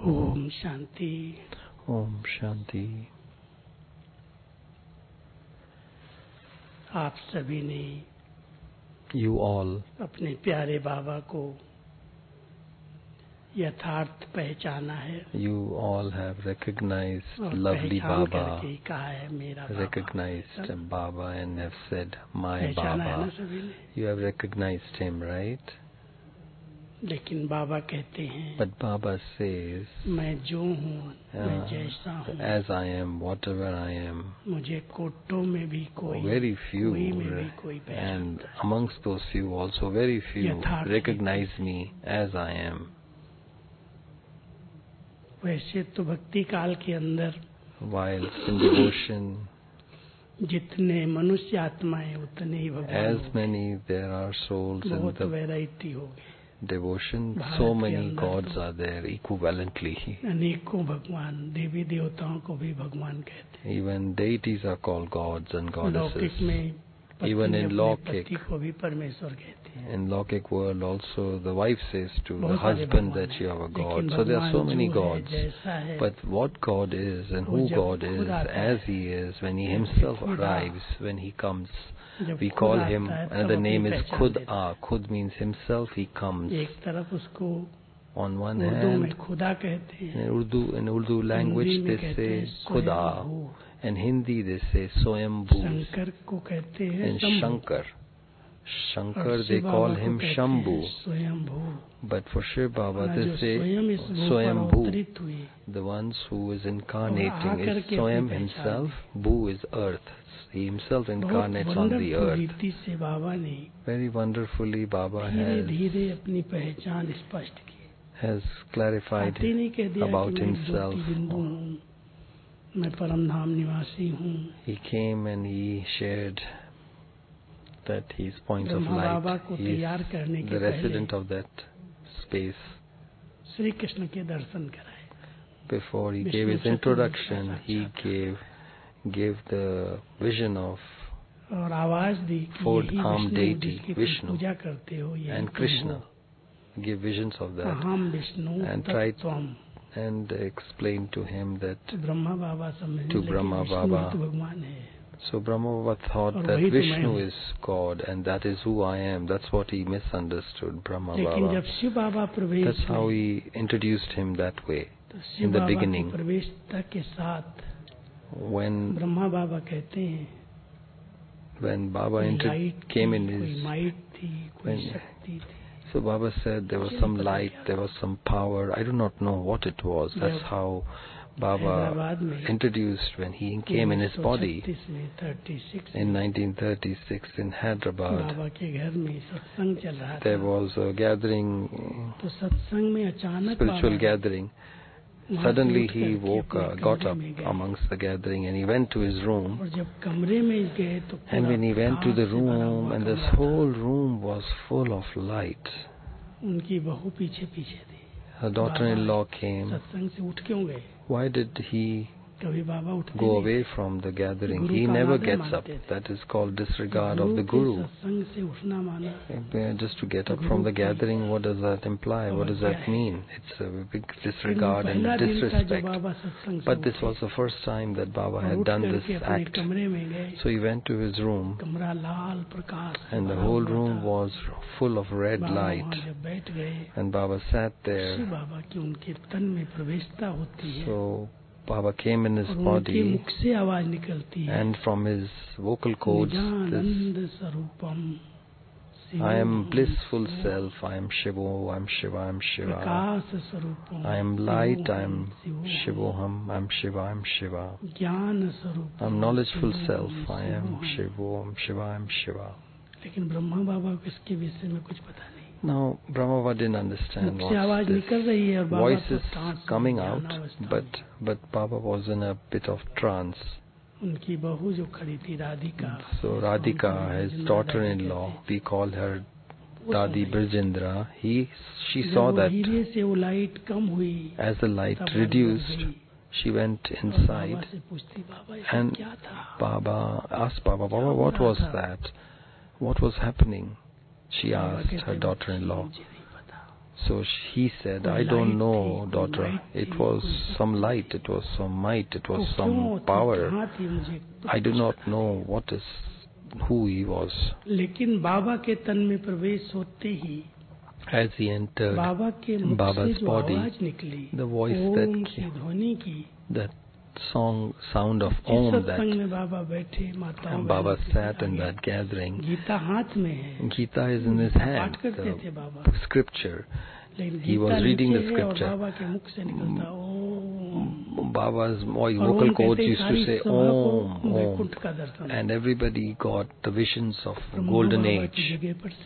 ओम शांति। ओम शांति। आप सभी ने You all अपने प्यारे बाबा को यथार्थ पहचाना है। You all have recognized और lovely पहचान Baba, करके कहा है मेरा बाबा। recognized Baba and have said, my पहचाना है ना Baba. सभी ने। You have recognized him, right? लेकिन बाबा कहते हैं But Baba says, मैं जो हूँ, मैं जैसा हूँ, as I am, whatever I am, मुझे कोटों में भी कोई, very few, कोई में भी कोई and पहचानता है। amongst those few also very few यथार्थ recognize me as I am. वैसे तो भक्ति काल के अंदर Whilst in devotion, जितने मनुष्य आत्माएं उतने ही भगवान as होंगे। many there are souls in बहुत the वैरायटी होगी। devotion, भारत so के many अंदर gods तो are there equivalently. अनेकों भगवान, देवी देवताओं को भी भगवान कहते हैं। Even deities are called gods and goddesses. लौकिक में पत्नी Even in अपने Lokik, पति को भी परमेश्वर कहते हैं। in Lokik world also the wife says to the बहुत सारे husband भगवान that you have a हैं। god. लेकिन So there are so भगवान many जो है, gods. जैसा है, But what God is and वो who जब God is खुद आता as है, He is, when He जब Himself खुद arrives, when He comes, जब we खुद call आता Him, है, तब another अपनी name is पहचान Khud देता है। A. Khud means Himself, He comes. एक तरफ उसको On one उर्दू में hand, खुदा कहते हैं, in Urdu language हिंदी में they कहते हैं say Khuda, स्वयंभू, and Hindi they say Swayambhu, Shankar को कहते हैं and शंभू, Shankar. और Shankar they शिव call बाबा को him कहते Shambhu, हैं स्वयंभू। but for Shiv Baba और they जो say स्वयं इस भू पर Swayambhu. अवतरित हुए, The ones who is और incarnating आकर is के Swayam अपनी himself, पहचान Bhu is earth. He himself बहुत incarnates on the wonderful earth. रीति से बाबा ने Very wonderfully Baba धीरे धीरे अपनी पहचान स्पष्ट की। has clarified आते नहीं कह दिया about कि मैं एक himself. ज्योति बिंदु हूँ, मैं परम धाम निवासी हूँ। He came and he shared that he is point of Brahma Baba light. को He तैयार is करने के the पहले resident of that space. Shri Krishna के दर्शन कराए। Before he Vishnu gave his चतुर्दश introduction, का he gave the vision of और आवाज दी कि यही four-armed विष्णु deity, जिसकी तुम Vishnu, पूजा करते हो, यही and तुम Krishna. हो। Give visions of that अहम विष्णु and tried तत्त्वम्। and explained to him that तो ब्रह्मा बाबा समझने to लगे Brahma विष्णु ही Baba. तो भगवान है। So Brahma Baba thought और that वही तो मैं Vishnu हूँ। is God and that is who I am. That's what he misunderstood, Brahma लेकिन Baba. जब शिव बाबा प्रवेश That's how हुए, he introduced him that way. तो Shiv In the Baba beginning, की प्रवेशता के साथ when ब्रह्मा बाबा कहते हैं Baba लाइट came in थी, कोई his, माइट थी, कोई when- शक्ति थी। so Baba said there was some light, there was some power. I do not know what it was. That's how Baba Hyderabad में introduced when he came in his body 1936 में 36 in में 1936 in Hyderabad. बाबा के घर में सत्संग चल रहा There था। was a gathering, तो सत्संग में अचानक spiritual बाबा gathering. वहाँ से Suddenly उठ he करके woke अपने got कमरे up में गए। amongst the gathering and he went to his room. और जब कमरे में गए तो And पूरा when he went to the प्रकाश से भरा room हुआ and this कमरा था। whole room was full of light. उनकी बहू पीछे पीछे थी। Her daughter-in-law came. सत्संग से उठ क्यों गए? Why did he कभी बाबा उठते go नहीं। away from the gathering? Guru He का never आदर gets up. मानते थे। That is called disregard of the के guru. सत्संग से उठना माना। Just to get up from the gathering, what does that imply? What does that mean? It's a big disregard and पहला दिन था जब disrespect. बाबा सत्संग से But this उठे। was the first time that Baba और had उठ done this करके अपने act. कमरे में गए। So he went to his room कमरा लाल प्रकाश से and the भरा whole हुआ room था। was full of red Baba light. वहाँ जब बैठ गए, And Baba sat Shiv there. बाबा की उनके तन में प्रवेशता होती है। So Baba came in his और उनके body मुख से आवाज निकलती है। and from his vocal cords, this, निजानंद स्वरूपम I am blissful self, I am Shivo, I am Shiva, I am Shiva. प्रकाश स्वरूपम I am light, I am Shivoham, I am Shiva, I am Shiva. ज्ञान स्वरूप I am knowledgeful self, I am Shivo, I am Shiva, I am Shiva. लेकिन ब्रह्मा बाबा को इसके विषय में कुछ पता नहीं। Now, Brahmava didn't understand मुख से आवाज what निकल रही है और this बाबा voice तो is ट्रांस में, coming out, ध्यानावस्था में। but Baba was in a bit of trance. उनकी बहू जो खड़ी थी Radhika, So Radhika, his daughter-in-law, we call her Dadi Birjendra, she saw जब वो that धीरे से वो लाइट कम हुई, as the light तब वो reduced, अंदर गई she went और inside बाबा से पूछती, बाबा ये and क्या था? Baba asked Baba, what was that? What was happening? She Baba asked कहते, her daughter-in-law. मुझे नहीं पता। So he said, I don't know, daughter. It was some light, it was some might, it was some power. I do not know who he was. लेकिन बाबा के तन में प्रवेश होते ही as he entered Baba's body, the voice that came, that sound of Om, that Baba sat in that gathering. Gita is in his hand, the scripture. He was reading the scripture. Baba's vocal cords used to say Om, Om, and everybody got the visions of the golden age.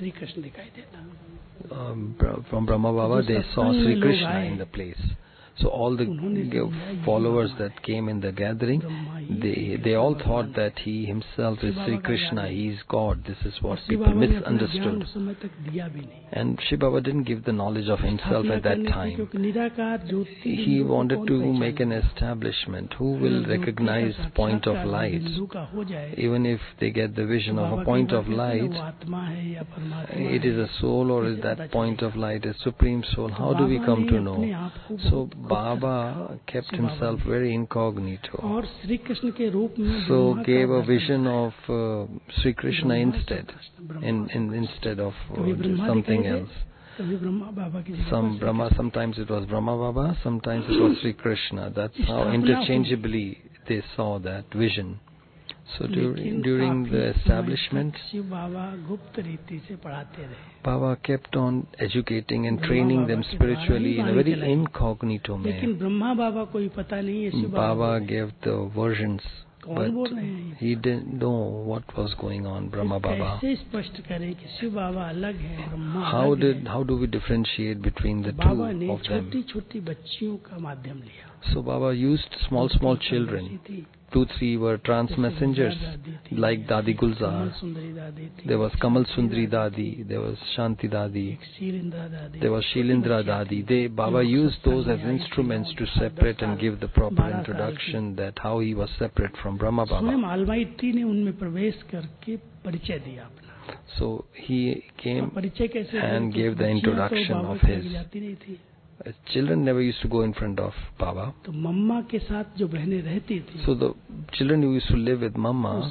From Brahma Baba, they saw Sri Krishna in the place. So all the followers that came in the gathering, they all thought that he himself is Sri Krishna, he is God. This is what people misunderstood. And Shiv Baba didn't give the knowledge of himself at that time. He wanted to make an establishment. Who will recognize point of light? Even if they get the vision of a point of light, it is a soul or is that point of light a supreme soul? How do we come to know? So Baba kept himself very incognito. So gave a vision of Sri Krishna instead of something else. Sometimes it was Brahma Baba, sometimes it was Sri Krishna. That's how interchangeably they saw that vision. So during the establishment, Baba kept on educating and training them spiritually in a very incognito manner. Baba gave the versions, but he didn't know what was going on, Brahma Baba. How do we differentiate between the two of them? So Baba used small children. 2-3 were trance messengers like Dadi Gulzar. There was Kamal Sundari Dadi, there was Shanti Dadi, there was Shilindra Dadi. Baba used those as instruments to separate and give the proper introduction that how he was separate from Brahma Baba. So he came and gave the introduction of his. Children never used to go in front of Baba. So the children who used to live with Mama,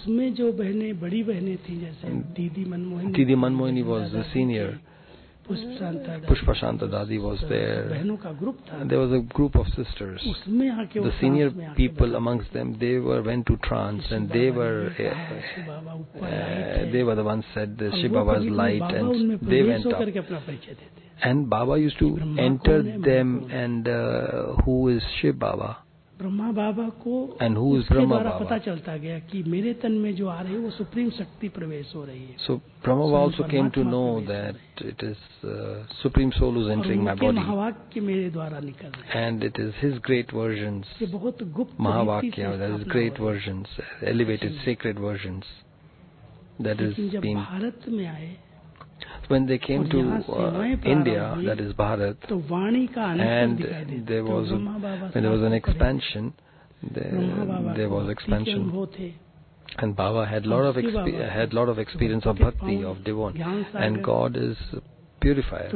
Didi Manmohini was the senior. Pushpa Shanta Dadi was there. There was a group of sisters. The senior people amongst them, they went to trance and they were the ones said the Shiv Baba's light and they went up. And Baba used to enter them and who is Shiv Baba? And who is Brahma Baba? So Brahma Baba also came to know that it is Supreme Soul who is entering my body. And it is his great versions, Mahavakya, that is great versions, elevated sacred versions, that is being. When they came to India, that is Bharat, and there was an expansion, there was expansion, and Baba had lot of experience of bhakti, of devon, and God is purifier.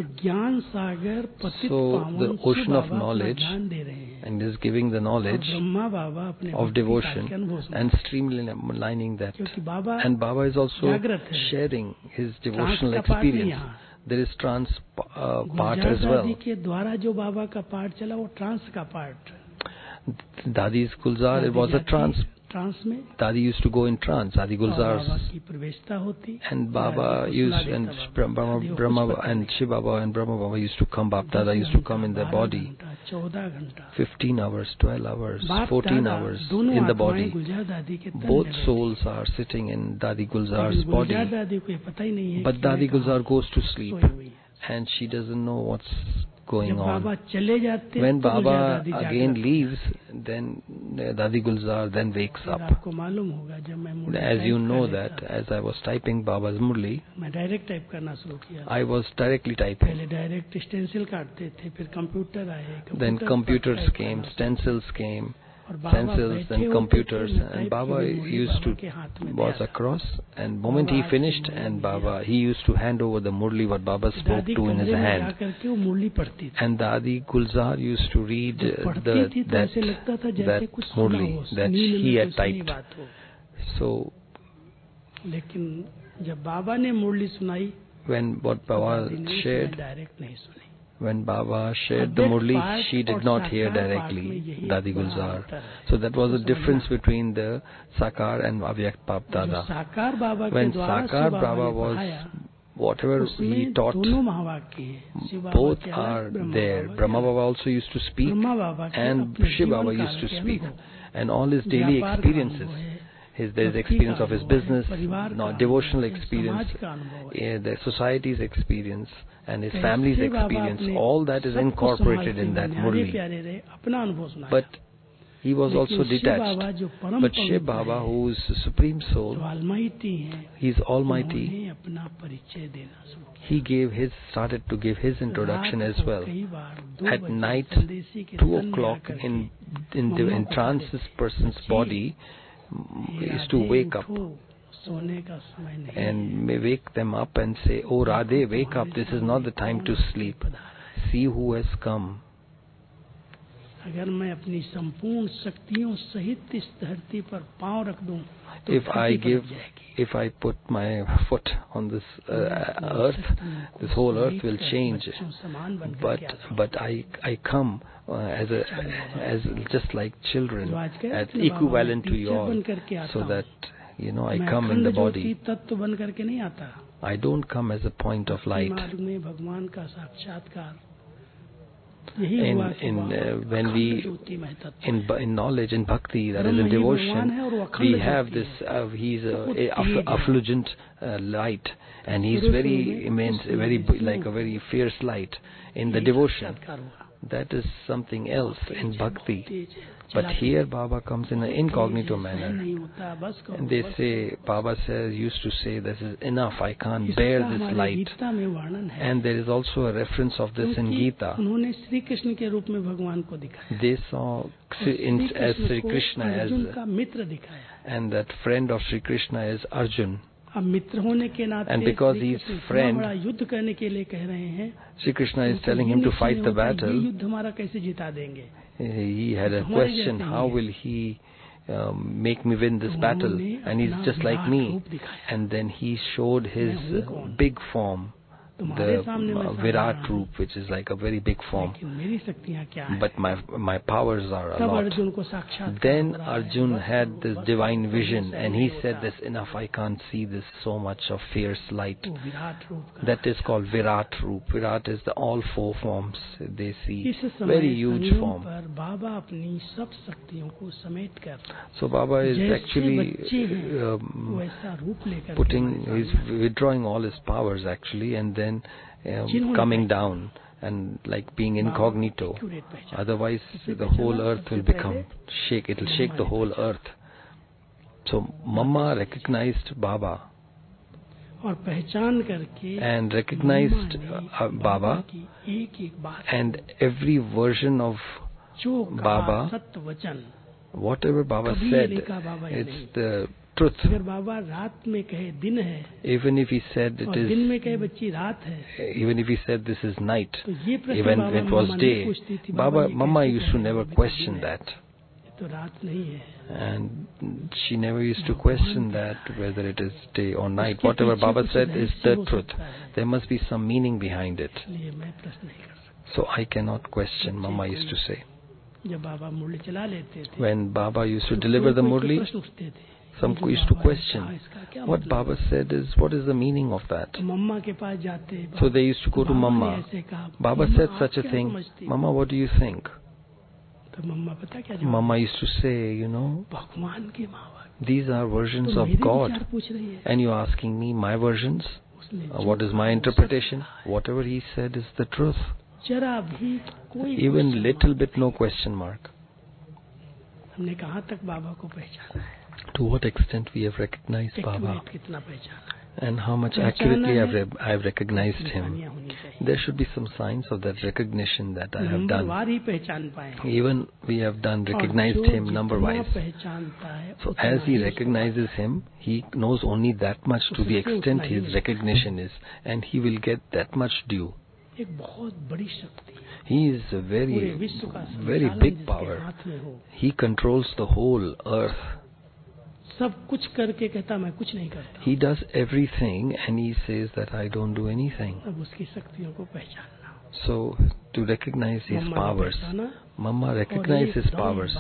So the ocean of knowledge and is giving the knowledge of devotion and streamlining that. And Baba is also sharing his devotional experience. There is trance part as well. Dadi's Gulzar, it was a trance. Dadi used to go in trance, Dadi Gulzar's, and Baba used, and Brahma and Shiv Baba and Brahma Baba used to come, Bap Dada used to come in their body, 15 hours, 12 hours, 14 hours in the body. Both souls are sitting in Dadi Gulzar's body, but Dadi Gulzar goes to sleep and she doesn't know what's going on. When Baba again leaves, then Dadi Gulzar then wakes up. As you know that, as I was typing Baba's Murli, I was directly typing. Then computers came, stencils came, sensors and computers, and Baba used to was across, and moment he finished, and Baba, he used to hand over the Murli what Baba spoke to in his hand, and Dadi Gulzar used to read that Murli that he had typed. So when what Baba shared, when Baba shared the Murli, she did not hear directly, Dadi Gulzar. So that was the difference between the Sakar and Avyakt Bap Dada. When Sakar Baba was, whatever he taught, both are there. Brahma Baba also used to speak, and Shiv Baba used to speak, and all his daily experiences. His experience of his business, devotional experience, the society's experience, and his family's experience, all that is incorporated in that Murli. But he was also detached. But Shiv Baba, who is the Supreme Soul, he is Almighty. He started to give his introduction as well. At night, 2 o'clock, in trance, this person's body is to wake up and may wake them up and say, "Oh Radhe, wake up, this is not the time to sleep. See who has come." If I put my foot on this earth, this whole earth will change. But I come as just like children, as equivalent to you all, so that I come in the body. I don't come as a point of light. In knowledge, in bhakti, that is in devotion, we have this. He's a effulgent light, and he's very immense, like a very fierce light in the devotion. That is something else in bhakti. But here Baba comes in an incognito manner. And they say, Baba used to say, "This is enough, I can't bear this light." And there is also a reference of this in Gita. They saw as Sri Krishna and that friend of Sri Krishna is Arjun. And because he's friend, Sri Krishna is telling him to fight the battle. He had a question, how will he make me win this battle? And he's just like me. And then he showed his big form, the Virat Roop, which is like a very big form. But my powers are a lot. Then Arjun had this divine vision, and he said, "This enough, I can't see this so much of fierce light." That is called Virat Roop. Virat is the all 4 forms they see. Very huge form. So Baba is actually he's withdrawing all his powers actually, and then coming down and like being incognito. Otherwise the whole earth will shake. It will shake the whole earth. So Mama recognized Baba and recognized Baba, and every version of Baba, whatever Baba said, it's the truth. Even if he said it is, even if he said this is night, even if it was day, Mama used to never question that. And she never used to question that whether it is day or night. Whatever Baba said is the truth. There must be some meaning behind it. So I cannot question, Mama used to say. When Baba used to deliver the Murli, some used to question what Baba said is, what is the meaning of that? So they used to go to Mama. Baba said such a thing. Mama, what do you think? Mama used to say, these are versions of God, and you're asking me my versions? What is my interpretation? Whatever he said is the truth. Even little bit, no question mark. To what extent we have recognized Baba? and how much accurately I've recognized him. There should be some signs of that recognition that I have done. Even we have done recognized him number-wise. So as he recognizes him, he knows only that much to the extent his recognition is, and he will get that much due. He is a very, very big power. He controls the whole earth. He does everything and he says that I don't do anything. So to recognize his powers, Mama recognized his powers,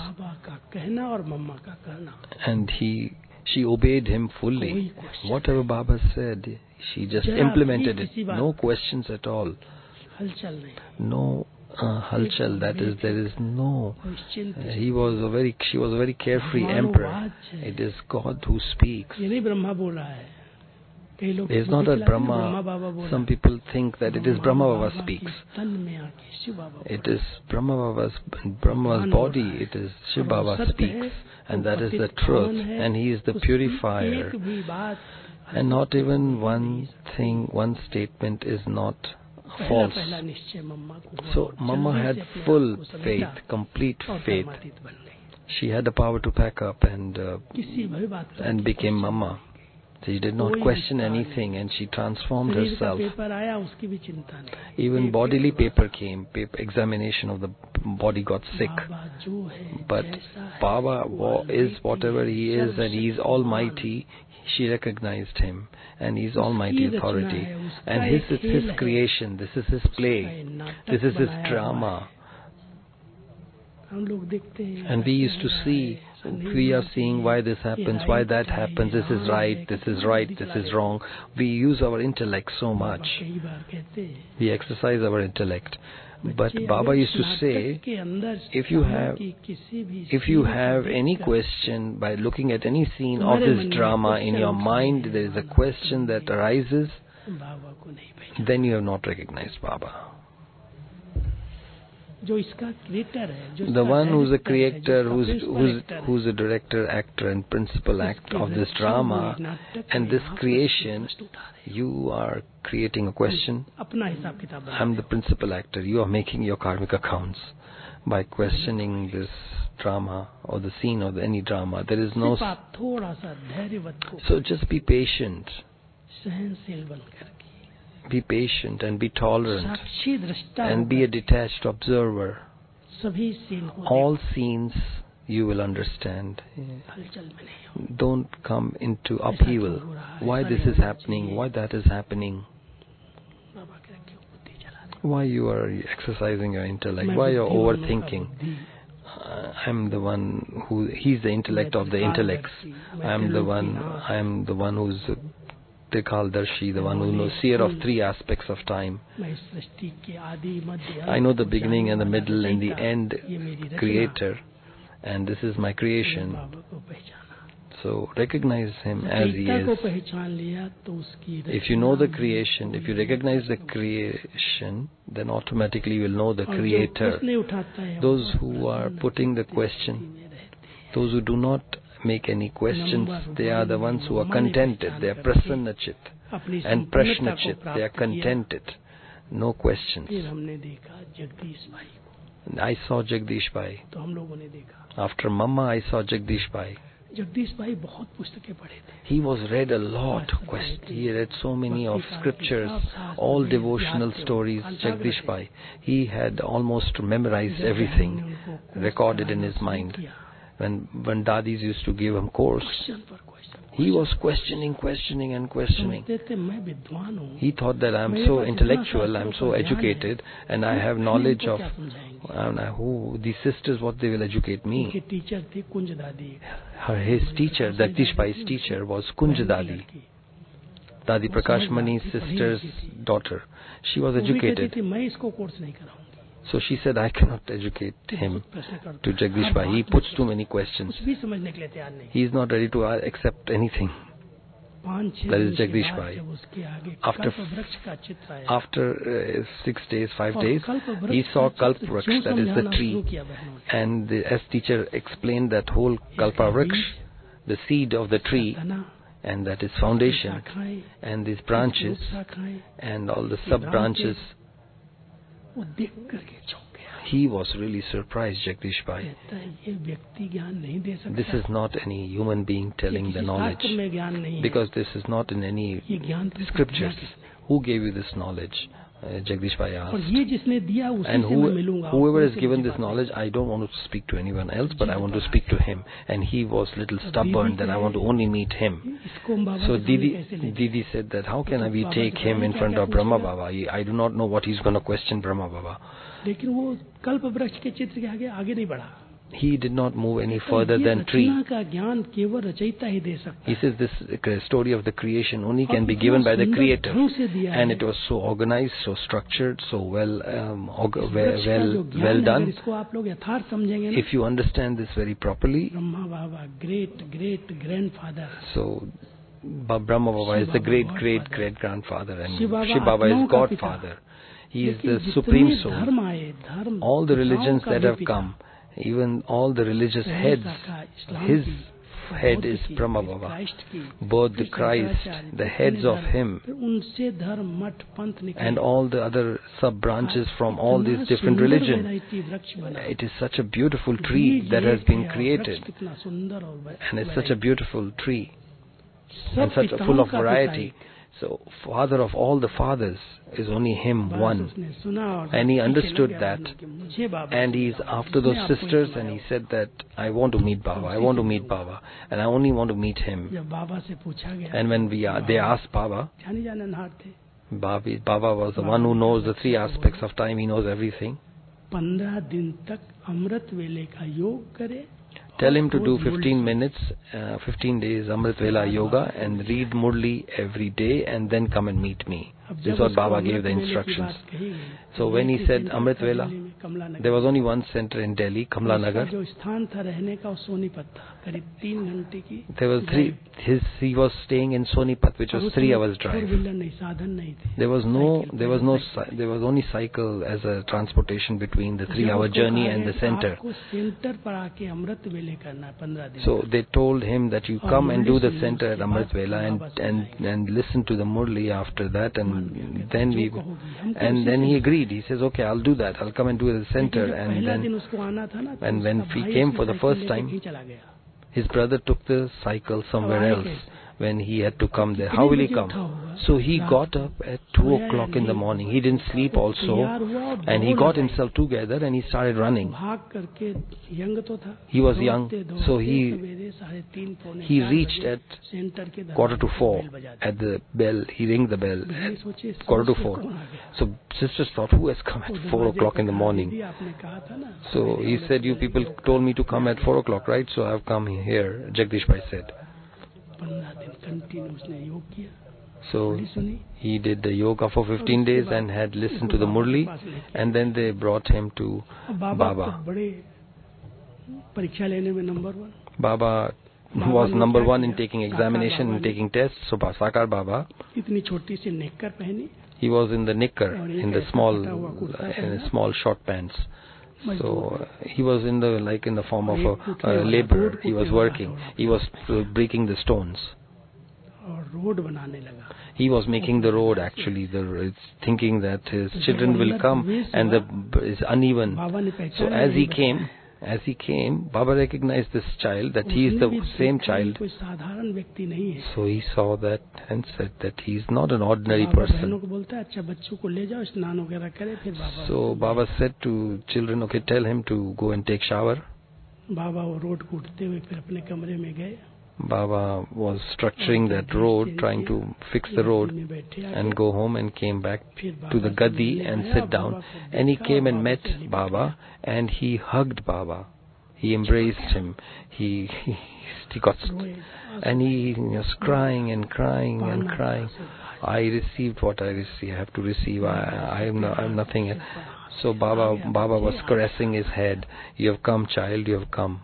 and she obeyed him fully. Whatever Baba said, she just implemented it. No questions at all. No halchal, that is, there is no. She was a very carefree emperor. It is God who speaks. It is not that Brahma. Some people think that it is Brahma Baba speaks. It is Brahma's body. It is Shiv Baba speaks, and that is the truth. And he is the purifier. And not even one thing, one statement is not false. So Mama had full faith, complete faith. She had the power to pack up and became Mama. She did not question anything, and she transformed herself. Even bodily paper came, examination of the body got sick. But Baba is whatever he is, and he is almighty. She recognized him, and he is almighty authority. And this is his creation, this is his play, this is his drama. And we used to see, we are seeing why this happens, why that happens, this is right, this is right, this is wrong. We use our intellect so much. We exercise our intellect. But Baba used to say, if you have any question by looking at any scene of this drama in your mind, there is a question that arises, then you have not recognized Baba. The one who's a creator, who's a director, actor and principal act of this drama and this creation, you are creating a question. I'm the principal actor. You are making your karmic accounts by questioning this drama or the scene of any drama. There is no... So just be patient. Be patient and be tolerant and be a detached observer. All scenes you will understand. Don't come into upheaval. Why this is happening, why that is happening. Why you are exercising your intellect, why you are overthinking. I'm the one who, he's the intellect of the intellects. I'm the one who's Trikaldarshi, the one who knows, seer of three aspects of time. I know the beginning and the middle and the end, creator, and this is my creation. So recognize him as he is. If you know the creation, if you recognize the creation, then automatically you will know the creator. Those who are putting the question, those who do not make any questions, they are the ones who are contented. They are prasannachit and prashnachit. They are contented. No questions. I saw Jagdish Bhai. After Mama, I saw Jagdish Bhai. He was read a lot. He read so many of scriptures, all devotional stories. Jagdish Bhai. He had almost memorized everything, recorded in his mind. When Dadis used to give him course, he was questioning. He thought that I'm so intellectual, I'm so educated, and I have knowledge of who these sisters, what they will educate me. His teacher, Jagdish Bhai's teacher, was Kunj Dadi, Dadi Prakash Mani's sister's daughter. She was educated. So she said, I cannot educate him to Jagdish Bhai. He puts too many questions. He is not ready to accept anything. That is Jagdish Bhai. After 6 days, 5 days, he saw Kalpa Vraksh, that is the tree. And as teacher explained that whole Kalpa Vraksh, the seed of the tree, and that is foundation, and these branches and all the sub-branches. He was really surprised, Jagdish Bhai. This is not any human being telling the knowledge, because this is not in any scriptures. Who gave you this knowledge? Jagdish Bhai asked. And whoever has given this knowledge, I don't want to speak to anyone else, but I want to speak to him. And he was little stubborn that I want to only meet him. So Didi said that how can we take him in front of Brahma Baba? I do not know what he's going to question Brahma Baba. He did not move any further than tree. He says this story of the creation only can be given by the Creator, and it was so organized, so structured, so well done. If you understand this very properly, so Brahma Baba is the great grandfather, and Shiv Baba is Godfather. He is the supreme soul. All the religions that have come, even all the religious heads, his head is Brahma Baba. Both the Christ, the heads of him, and all the other sub-branches from all these different religions. It is such a beautiful tree that has been created, and it's such a beautiful tree, and such full of variety. So, Father of all the fathers is only him one. And he understood that. And he's after those sisters, and he said that I want to meet Baba, I want to meet Baba, and I only want to meet him. And when they asked Baba, Baba was the one who knows the three aspects of time, he knows everything. Tell him to do 15 minutes, 15 days Amrit Vela Yoga and read Murli every day and then come and meet me. This is what Baba gave the instructions. So when he said Amrit Vela, there was only one center in Delhi, Kamla Nagar. There was he was staying in Sonipat, which was 3 hours drive. There was only cycle as a transportation between the 3-hour journey and the center. So they told him that you come and do the center at Amrit Vela and listen to the Murli after that, and then he agreed. He says, okay, I'll do that. I'll come and do the center. And when he came for the first time, his brother took the cycle somewhere else when he had to come there. How will he come? So he got up at 2 o'clock in the morning. He didn't sleep also, and he got himself together and he started running. He was young, so he reached at 3:45 at the bell. He rang the bell at 3:45. So sisters thought, who has come at 4 o'clock in the morning? So he said, you people told me to come at 4 o'clock, right? So I've come here, Jagdish Bhai said. So he did the yoga for 15 days and had listened to the Murli, and then they brought him to Baba. Baba was number 1 in taking examination and taking tests. So Sakar Baba, he was in the knicker, in the small short pants. So he was in the form of a laborer. He was working. He was breaking the stones. He was making the road actually, thinking that his children will come and it's uneven. So as he came, Baba recognized this child, that he is the same child. So he saw that and said that he is not an ordinary person. So Baba said to children, okay, tell him to go and take shower. Baba was structuring that road, trying to fix the road and go home, and came back to the Gadi and sit down. And he came and met Baba and he hugged Baba. He embraced him. He got, and he was crying and crying and crying. I received what I received. I have to receive. I am nothing. So Baba was caressing his head. You have come, child. You have come.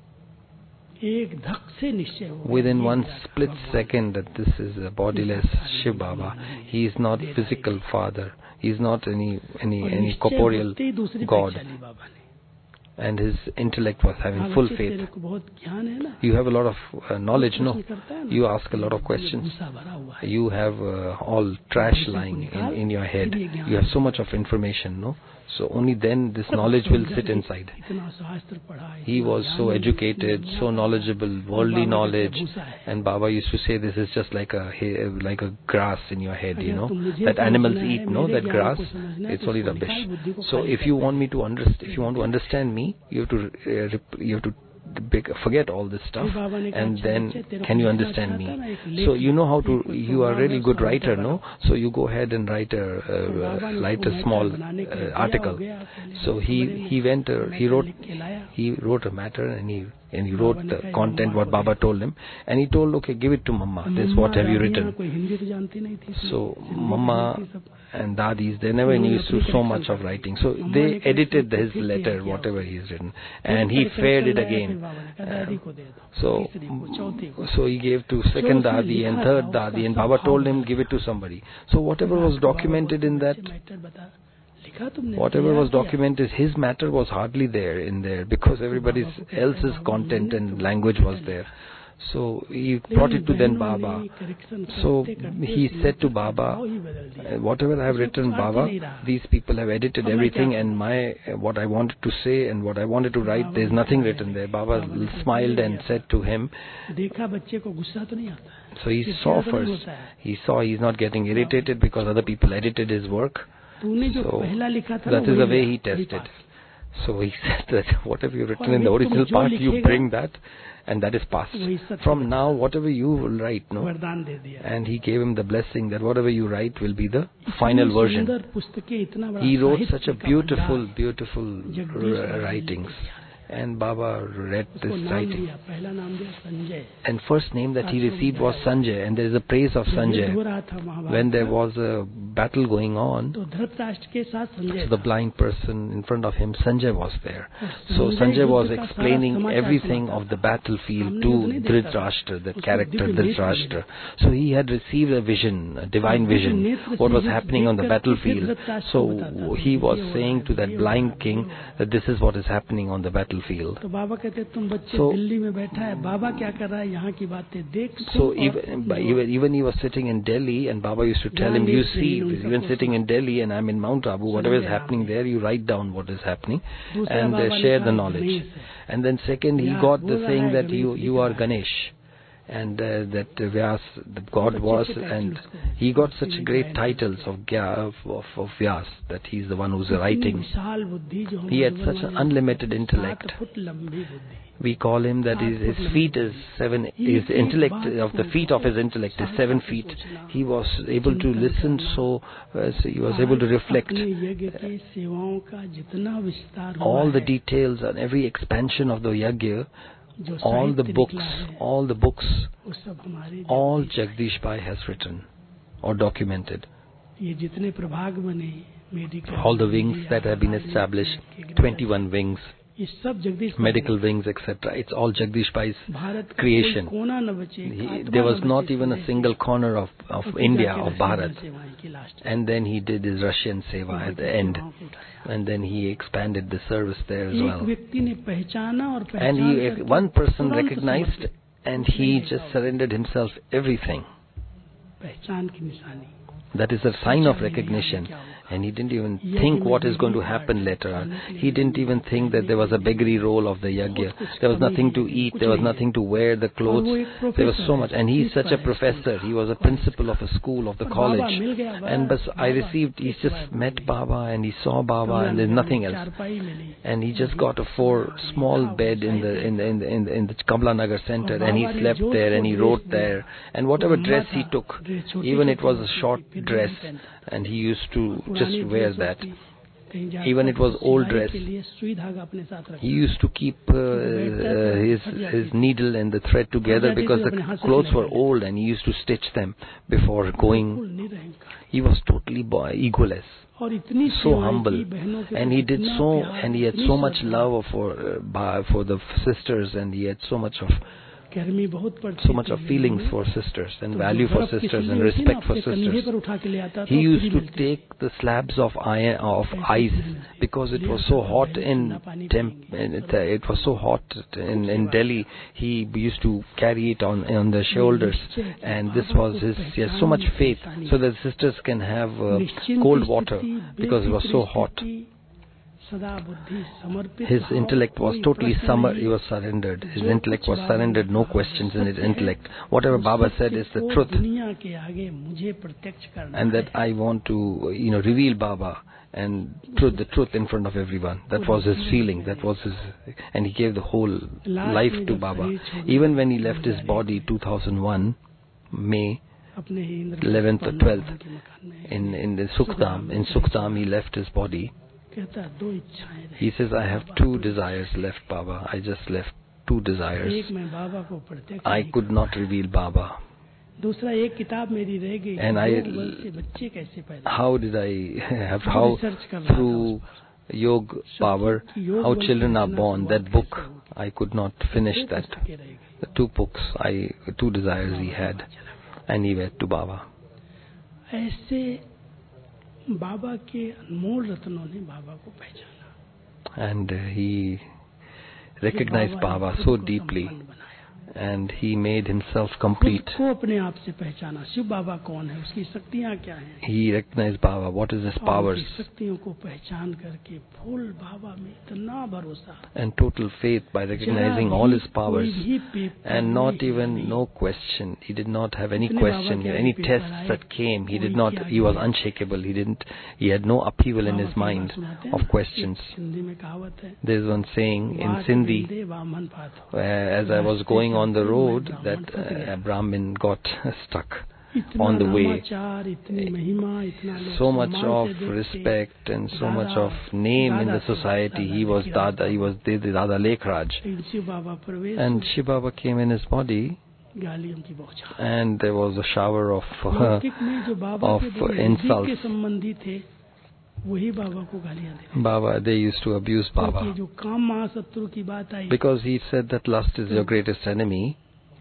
Within one split second that this is a bodiless Shiv Baba. He is not physical father. He is not any corporeal God. and his intellect was having full faith. You have a lot of knowledge, no? You ask a lot of questions. You have all trash lying in your head. You have so much of information, no? So only then this knowledge will sit inside. He was so educated, so knowledgeable, worldly knowledge, and Baba used to say this is just like a grass in your head, you know, that animals eat, no, that grass, it's only rubbish. So if you want to understand me, you have to forget all this stuff, and then can you understand me? So you know how to. You are a really good writer, no? So you go ahead and write a small article. So he wrote a matter, and he wrote the content what Baba told him, and he told, okay, give it to Mama. This what have you written? So Mama and Dadis, they never knew so much of writing. So they edited his letter, whatever he's written, and he faired it again. So he gave to second Dadi and third Dadi, and Baba told him give it to somebody. So whatever was documented in that, his matter was hardly there in there, because everybody else's content and language was there. So he brought it to then Baba. So he said to Baba, whatever I have written, Baba, these people have edited everything, and what I wanted to say and what I wanted to write, there is nothing written there. Baba smiled and said to him, so he saw first. He saw he's not getting irritated because other people edited his work. So that is the way he tested. So he said that whatever you've written in the original part, you bring that, and that is passed. From now, whatever you will write, no? And he gave him the blessing that whatever you write will be the final version. He wrote such a beautiful writings. And Baba read this writing. And first name that he received was Sanjay, and there is a praise of Sanjay. When there was a battle going on, so the blind person in front of him, Sanjay was there. So Sanjay was explaining everything of the battlefield to Dhritarashtra, that character Dhritarashtra. So he had received a vision, a divine vision, what was happening on the battlefield. So he was saying to that blind king that this is what is happening on the battlefield. So even he was sitting in Delhi, and Baba used to tell him, you see, even sitting in Delhi and I'm in Mount Abu, whatever is happening there, you write down what is happening and share the knowledge. And then second, he got the saying that you are Ganesh. And that Vyas, the God was, and he got such great titles of Vyas, that he's the one who's writing. He had such an unlimited intellect. We call him that his feet is 7, his intellect, of the feet of his intellect is 7 feet. He was able to listen, so he was able to reflect all the details and every expansion of the Yagya. All the books, all Jagdish Bhai has written or documented. All the wings that have been established, 21 wings, medical wings, etc. It's all Jagdish Bhai's creation. There was not even a single corner of India, of Bharat. And then he did his Russian Seva at the end. And then he expanded the service there as well. And one person recognized, and he just surrendered himself everything. That is a sign of recognition. And he didn't even think what is going to happen later on. He didn't even think that there was a beggary roll of the yagya. There was nothing to eat. There was nothing to wear, the clothes. There was so much. And he's such a professor. He was a principal of a school, of the college. And he just met Baba and he saw Baba and there's nothing else. And he just got a small bed in the Kamla Nagar center, and he slept there and he wrote there. And whatever dress he took, even it was a short dress, and he used to just wear that. Even it was old dress. He used to keep his needle and the thread together because the clothes were old, and he used to stitch them before going. He was totally egoless, so humble, and he had so much love for the sisters, and he had so much of गर्मी बहुत पड़ती so much of feelings for sisters and value for sisters and respect for sisters. He used to take the slabs of ice because it was so hot it was so hot in Delhi. He used to carry it on their shoulders, and this was he has so much faith so that sisters can have cold water because it was so hot. His intellect was totally he was surrendered. His intellect was surrendered, no questions in his intellect. Whatever Baba said is the truth. And that I want to, reveal Baba and the truth in front of everyone. That was his feeling. That was and he gave the whole life to Baba. Even when he left his body, 2001, May 11th or 12th, in the Sukhdam. In Sukhdam, he left his body. He says, I have two desires left, Baba. I just left two desires. I could not reveal Baba. And how did I through Yoga power, how children are born, that book, I could not finish that. The two books, two desires he had, and he went to Baba. And he recognized Baba so deeply, and he made himself complete. He recognized Baba, what is his powers, and total faith by recognizing all his powers, and not even no question. He did not have any question, any tests that came. He was unshakable. He had no upheaval in his mind of questions. There's one saying in Sindhi, as I was going on the road, that a Brahmin got stuck on the way. So much of respect and so much of name in the society. He was Dada Lekhraj. And Shiv Baba came in his body, and there was a shower of insults. Baba, they used to abuse Baba because he said that lust is your greatest enemy.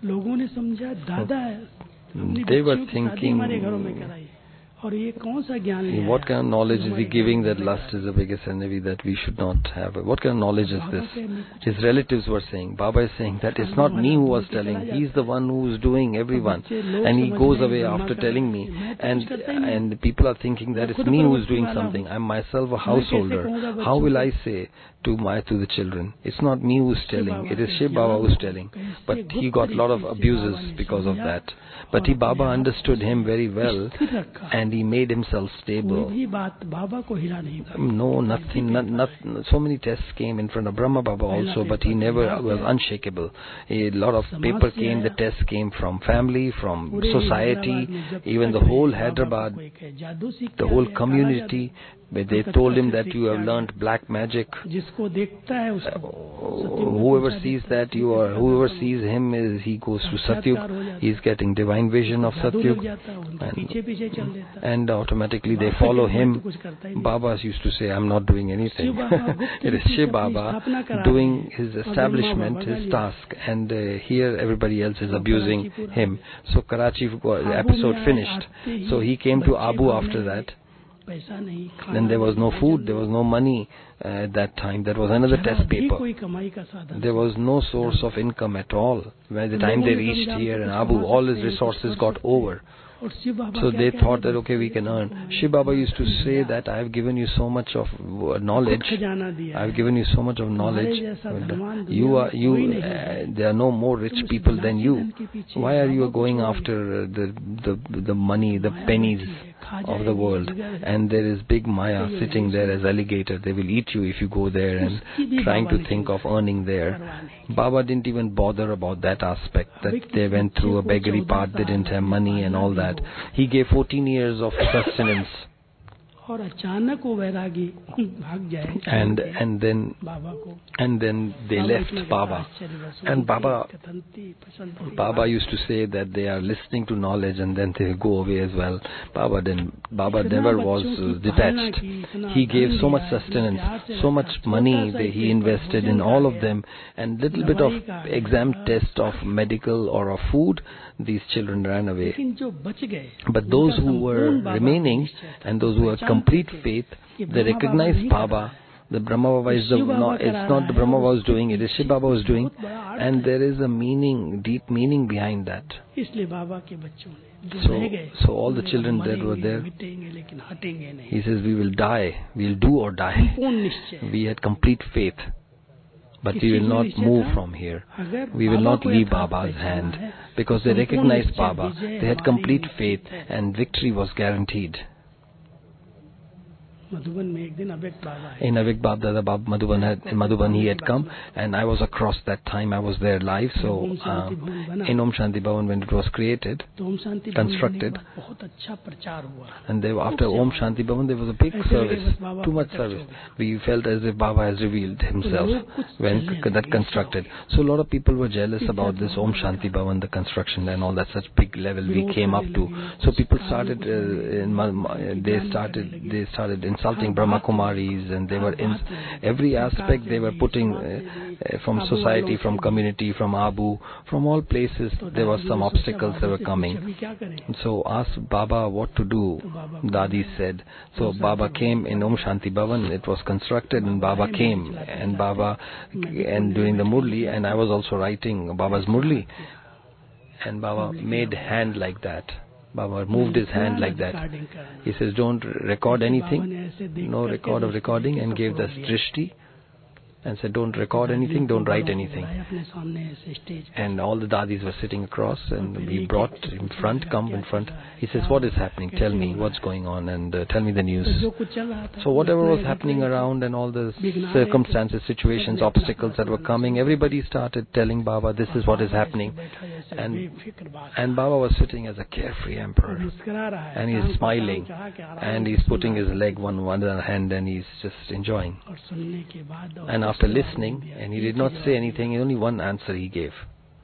They were thinking, what kind of knowledge is he giving that lust is the biggest enemy that we should not have? What kind of knowledge is this? His relatives were saying, Baba is saying that it's not me who was telling, he's the one who's doing everyone, and he goes away after telling me, and people are thinking that it's me who's doing something. I'm myself a householder. How will I say to the children, it's not me who's telling, it is Shiv Baba who's telling? But he got a lot of abuses because of that. But Baba understood him very well, and he made himself stable. No, nothing. So many tests came in front of Brahma Baba also, but he never was unshakable. A lot of paper came, the tests came from family, from society, even the whole Hyderabad, the whole community. They told him that you have learnt black magic. Whoever sees whoever sees him, he goes to Satyug. He's getting divine vision of Satyug, and automatically they follow him. Babas used to say, I'm not doing anything. It is Shiv Baba doing his establishment, his task, and here everybody else is abusing him. So Karachi episode finished. So he came to Abu after that. Then there was no food, there was no money at that time. There was another test paper. There was no source of income at all. By the time they reached here in Abu, all his resources got over. So they thought that, okay, we can earn. Shiv Baba used to say that I have given you so much of knowledge. I have given you so much of knowledge. There are no more rich people than you. Why are you going after the money, the pennies of the world? And there is big Maya sitting there as alligator. They will eat you if you go there and trying to think of earning there. Baba didn't even bother about that aspect, that they went through a beggary part, they didn't have money and all that. He gave 14 years of sustenance और अचानक वो वैरागी भाग जाए and then they left Baba. And Baba used to say that they are listening to knowledge and then they go away as well. Baba never was detached. He gave so much sustenance, so much money that he invested in all of them, and little bit of exam test of medical or of food, these children ran away. But those who were remaining and those who were complete faith, they recognized Baba. The Brahma Baba is it's not the Brahma Baba was doing it is Shiv Baba was doing, and there is a meaning, deep meaning behind that. So all the children that were there, he says, we will die, we'll do or die. We had complete faith, but we will not move from here. We will not leave Baba's hand, because they recognized Baba. They had complete faith and victory was guaranteed. In Avik Baba Madhuban he had come, and I was across that time. I was there live. So in Om Shanti Bhavan, when it was created, constructed, and after Om Shanti Bhavan there was a big service, too much service. We felt as if Baba has revealed himself when that constructed. So a lot of people were jealous about this Om Shanti Bhavan, the construction and all that, such big level we came up to. So people started, they started insulting Brahma Kumaris, and they were in every aspect they were putting from society, from community, from Abu, from all places there was some obstacles that were coming. So asked Baba what to do. Dadi said. So Baba came in Om Shanti Bhavan. It was constructed, and Baba came, and doing the Murli, and I was also writing Baba's Murli, and Baba made hand like that. Baba moved his hand like that. He says, don't record anything, no record of recording, and gave the drishti and said, don't record anything, don't write anything. And all the dadis were sitting across, and we brought in front, come in front. He says, what is happening? Tell me what's going on, and tell me the news. So whatever was happening around and all the circumstances, situations, obstacles that were coming, everybody started telling Baba, this is what is happening. And Baba was sitting as a carefree emperor, and he's smiling, and he's putting his leg one other hand, and he's just enjoying. And after listening, and he did not say anything, only one answer he gave.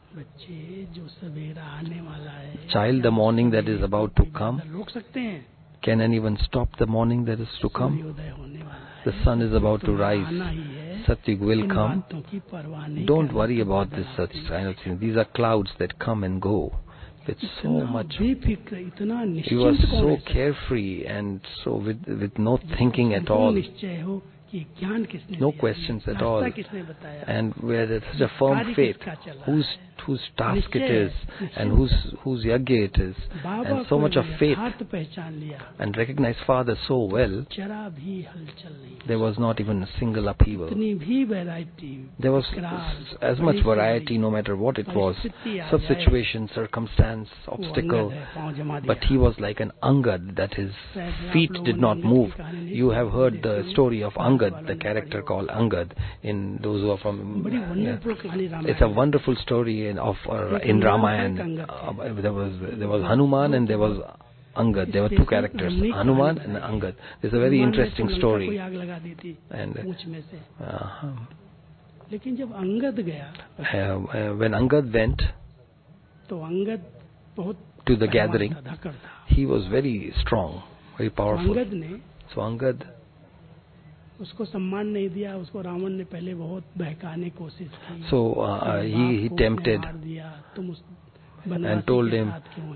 Child, the morning that is about to come, can anyone stop the morning that is to come? The sun is about to rise. Satyug will come. Don't worry about this such kind of thing. These are clouds that come and go. It's so much. He was so carefree and so with no thinking at all. No questions at all. And where there's such a firm faith, whose task it is, and whose yagya it is, and so much of faith, and recognize Father so well, there was not even a single upheaval. There was as much variety, no matter what it was, such situation, circumstance, obstacle, but he was like an Angad, that his feet did not move. You have heard the story of Angad, the character called Angad, in those who are from... it's a wonderful story in Ramayana. There was Hanuman and there was Angad. There were two characters, Hanuman and Angad. It's a very interesting story. And when Angad went to the gathering, he was very strong, very powerful. So Angad, उसको सम्मान नहीं दिया, उसको रावण ने पहले बहुत बहकाने कोशिश की. So he tempted and told him.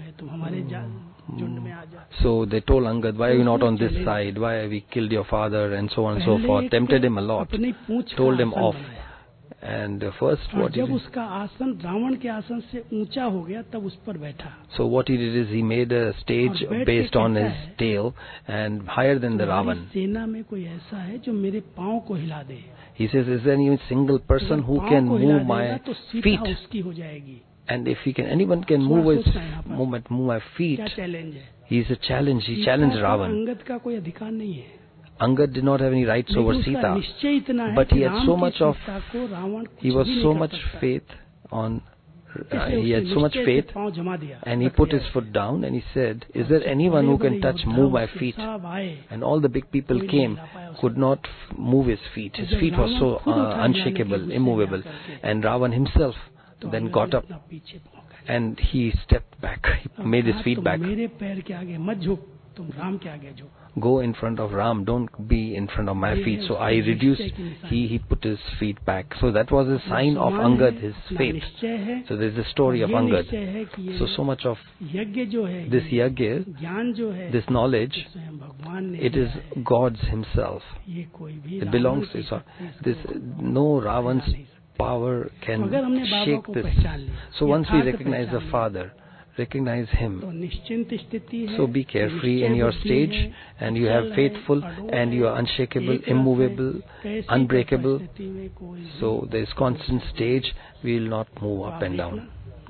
So they told Angad, why are you not on this side? Why have we killed your father? And so on and so forth. Tempted him a lot. Told him off. And first what he did, so what he did is he made a stage based on his tail and higher than the Ravan. He says, is there any single person who can move my feet? And if anyone can move my feet, he's a challenge. He challenged Ravan. Angad did not have any rights over Sita, but he had so much faith on he had so much faith, and he put his foot down and he said, "Is there anyone who can move my feet?" And all the big people came, could not move his feet. His feet were so unshakable, immovable. And Ravan himself then got up and he stepped back. He made his feet back. Go in front of Ram, don't be in front of my feet. So I reduced, he put his feet back. So that was a sign of Angad, his faith. So there's the story of Angad. So much of this yagya, this knowledge, it is God's himself. It belongs to this. No Ravan's power can shake this. So once we recognize the Father, recognize him. So be carefree in your stage, and you have faithful, and you are unshakable, immovable, unbreakable. So there is constant stage. We will not move up and down.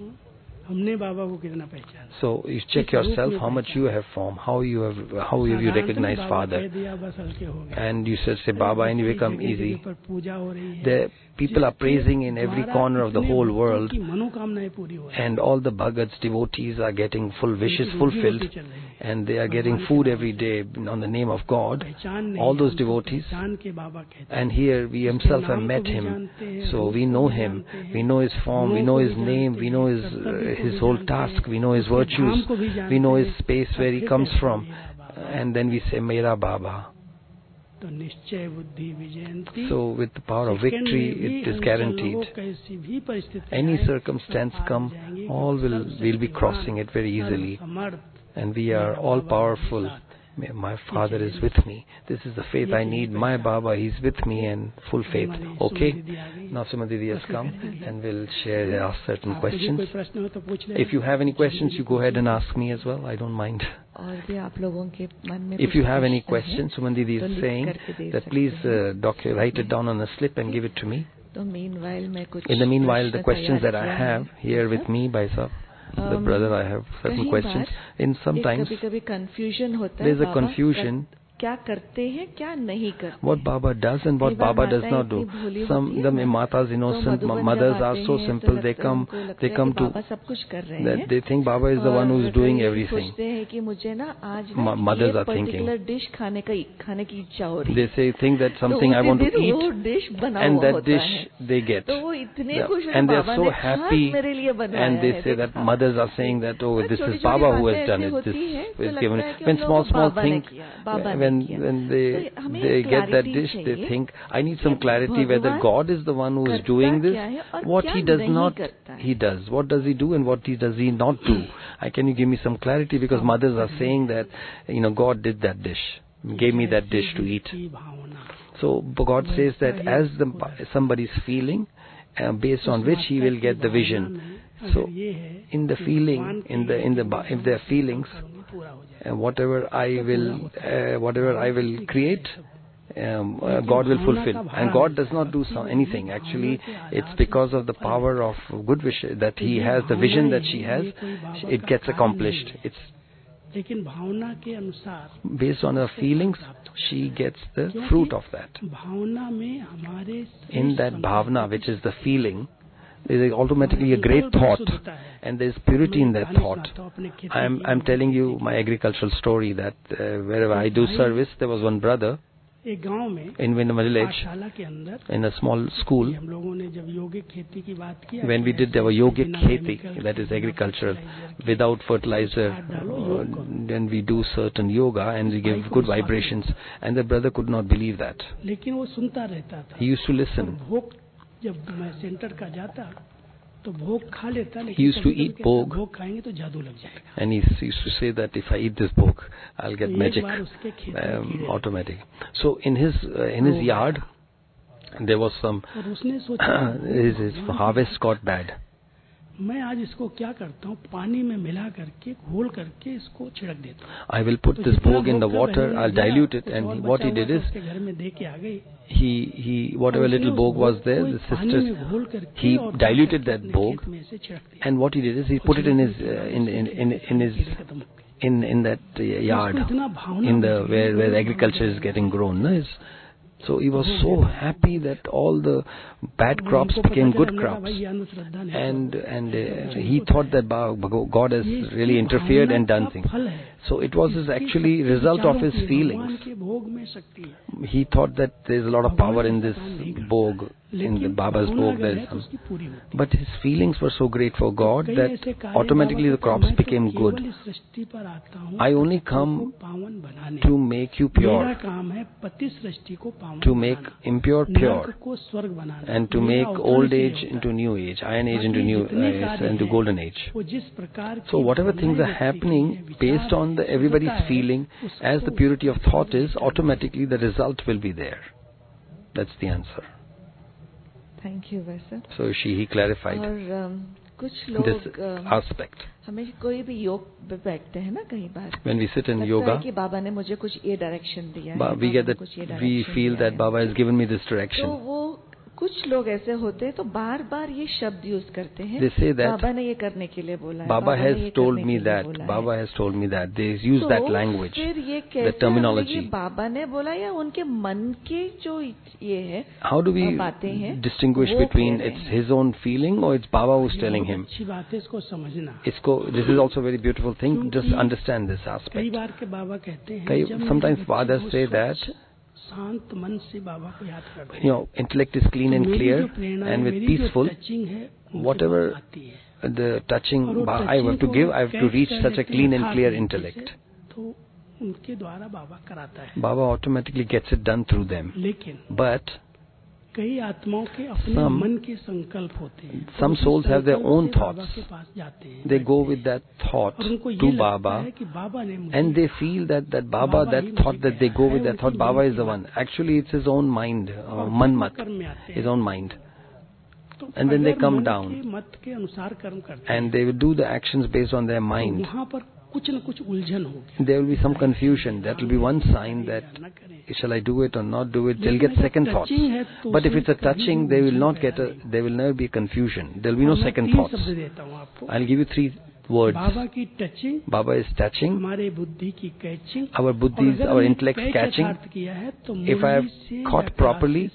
So you check yourself how much you have formed, how have you recognized Father, and you say Baba, and you become easy. The people are praising in every corner of the whole world, and all the bhagats, devotees are getting full wishes fulfilled, and they are getting food every day on the name of God, all those devotees. And here we himself have met him, so we know him, we know his form, we know his name, we know his whole task, we know his virtues, we know his space where he comes from, and then we say Mera Baba. So with the power of victory, it is guaranteed. Any circumstance come, all we'll be crossing it very easily, and we are all powerful. My Father is with me. This is the faith I need. My Baba, he's with me, and full faith. Okay? Now Sumadidi has come and will ask certain questions. If you have any questions, you go ahead and ask me as well. I don't mind. If you have any questions, Sumadidi is saying that please write it down on a slip and give it to me. In the meanwhile, the questions that I have here with me by the brother, I have certain questions. In sometimes there's a confusion what Baba does and what Baba does not do. Some the matas, innocent mothers are so simple. They come to that they think Baba is the one who is doing everything. Mothers are thinking. They think that something I want to eat, and that dish they get, and they are so happy. And they say that mothers are saying that, oh, this is Baba who has done it. This is given. When small things, when they get that dish, they think, I need some clarity whether God is the one who is doing this. What he does not, he does. What does he do and what does he not do? Can you give me some clarity? Because mothers are saying that, God did that dish, gave me that dish to eat. So God says that as somebody's feeling, based on which he will get the vision. So in the feeling, if there are feelings, whatever I will create, God will fulfill. And God does not do anything. Actually, it's because of the power of good wish that he has, the vision that she has, it gets accomplished. It's based on her feelings, she gets the fruit of that. In that bhavna, which is the feeling, there is automatically a great thought, and there is purity in that thought. I'm telling you my agricultural story that wherever I do service, there was one brother in a village, in a small school, when we did our yogic kheti, that is agricultural, without fertilizer, then we do certain yoga and we give good vibrations, and the brother could not believe that. He used to listen. He used to eat bhog, and he used to say that if I eat this bhog, I'll get magic, automatic. So in his yard, there was some, his harvest got bad. I will put this bhog in the water, I'll dilute it, and what he did is, he whatever little bhog was there, the sisters, he diluted that bhog, and what he did is he put it in that yard, where agriculture is getting grown. So he was so happy that all the bad crops became good crops. And he thought that God has really interfered and done things. So it was actually result of his feelings. He thought that there's a lot of power in this bhog, in the Baba's bhog. But his feelings were so great for God that automatically the crops became good. I only come to make you pure, to make impure pure, and to make old age into new age, iron age into new age, into golden age. So whatever things are happening based on everybody's feeling, as the purity of thought is, automatically the result will be there. That's the answer. Thank you, Vaisa. So he clarified this aspect. हमें कोई भी योग पे बैठते हैं ना कई बार. When we sit in yoga, कि बाबा ने मुझे कुछ ये डायरेक्शन दिया है. We get that we feel that Baba has given me this direction. तो वो कुछ लोग ऐसे होते हैं तो बार-बार ये शब्द यूज करते हैं. They say that बाबा ने ये करने के लिए बोला है. Baba has told me that. Baba has told me that. They use that language, the terminology. बाबा ने बोला या उनके मन के जो ये है. How do we distinguish between it's his own feeling or it's Baba who's telling him? अच्छी बात है इसको समझना. This is also a very beautiful thing. Just understand this aspect. कई बार के बाबा कहते हैं. Sometimes fathers say that. शांत मन से बाबा को याद करते हैं. You know, intellect is clean and clear, and with peaceful, whatever the touching I have to give, I have to reach such a clean and clear intellect. तो उनके द्वारा बाबा कराता है. Baba automatically gets it done through them. But कई आत्माओं के अपने मन के संकल्प होते हैं. Some souls have their own thoughts. They go with that thought to Baba, and they feel that Baba, that thought that they go with that thought, Baba is the one. Actually, it's his own mind, manmat, his own mind. And then they come down, and they will do the actions based on their mind. There will be some confusion. That will be one sign that shall I do it or not do it? They'll get second thoughts. But if it's a touching, they will not get there will never be confusion. There will be no second thoughts. I'll give you 3 words. Baba is touching. Our buddhi, our intellect catching. If I have caught properly,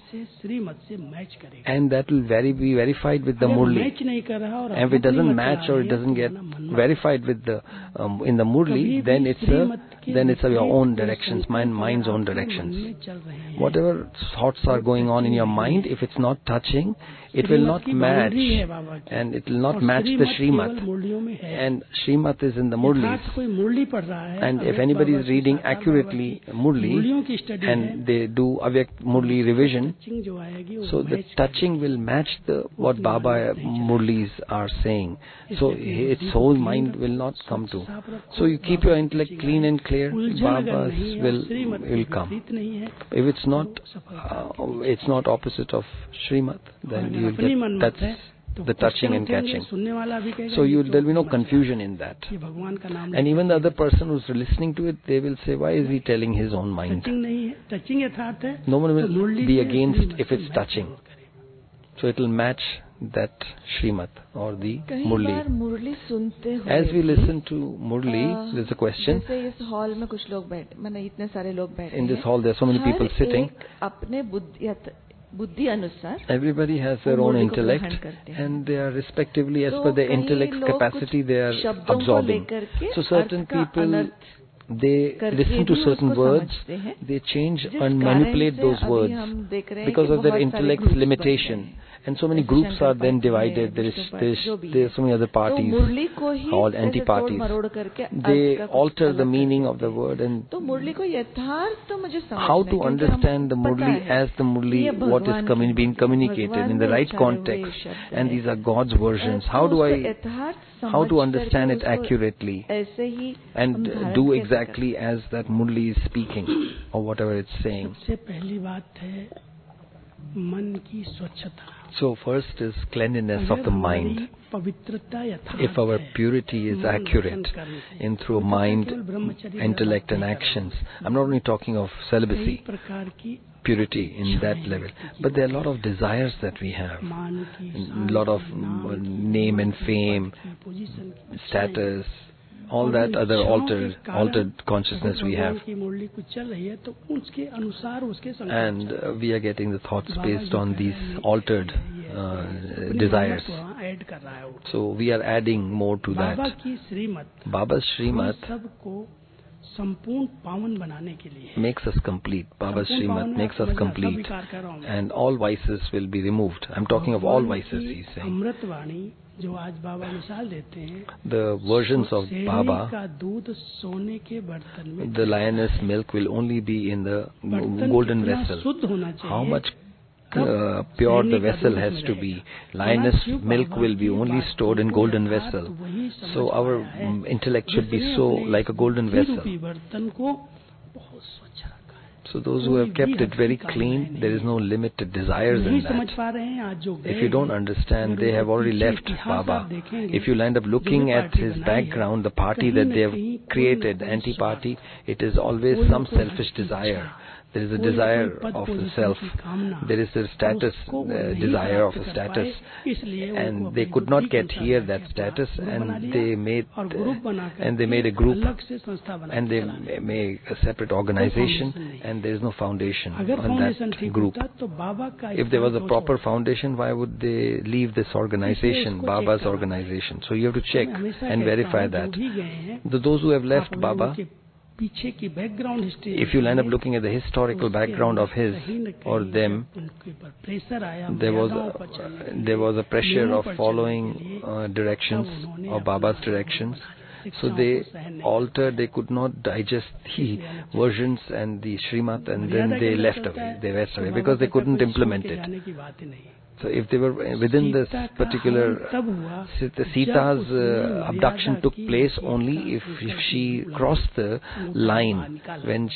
and that will be verified with the Murli. And if it doesn't match or it doesn't get verified with the in the Murli, then it's your own directions, mind's own directions. Whatever thoughts are going on in your mind, if it's not touching, it will not match, and it will not match the Srimad. And Srimad is in the Murlis. And if anybody is reading accurately Murli, and they do Avyakt Murli revision, so the touching will match what Baba Murlis are saying. So its whole mind will not come to. So you keep your intellect clean and clear, Baba's will come. If it's not opposite of Srimad, then you will get the touching and catching. So there'll be no confusion in that. And even the other person who's listening to it, they will say, why is he telling his own mind? No one will be against if it's touching. So it will match that Srimad or the Murli. As we listen to Murli, there's a question. In this hall, there are so many people sitting. Everybody has their own intellect, and they are respectively, as per their intellect's capacity, they are absorbing. So certain people, they listen to certain words, they change and manipulate those words because of their intellect's limitation. And so many groups are then divided. There are so many other parties, all anti-parties. They alter the meaning of the word. And how to understand the Murli as the Murli, what is being communicated in the right context. And these are God's versions. How to understand it accurately and do exactly as that Murli is speaking or whatever it's saying. So first is cleanliness of the mind. If our purity is accurate in through mind, intellect and actions, I'm not only talking of celibacy, purity in that level, but there are a lot of desires that we have, a lot of name and fame, status, all that other altered consciousness we have. And we are getting the thoughts based on these altered desires. So we are adding more to that. Baba's Srimad makes us complete. Baba's Srimad makes us complete. And all vices will be removed. I'm talking of all vices, he's saying. The versions of Baba, the lioness milk will only be in the golden vessel. How much pure the vessel has to be. Lioness milk will be only stored in golden vessel. So our intellect should be so like a golden vessel. So those who have kept it very clean, there is no limit to desires in that. If you don't understand, they have already left Baba. If you end up looking at his background, the party that they have created, anti-party, it is always some selfish desire. There is a desire of the self. There is a status, desire of a status. And they could not get here that status, and they made a group, and they made a separate organization, and there is no foundation on that group. If there was a proper foundation, why would they leave this organization, Baba's organization? So you have to check and verify that. Those who have left Baba, if you end up looking at the historical background of his or them, there was a pressure of following directions, of Baba's directions. So they altered, they could not digest the versions and the Srimad, and then they left away because they couldn't implement it. So if they were within this particular, Sita's abduction took place only if she crossed the line. When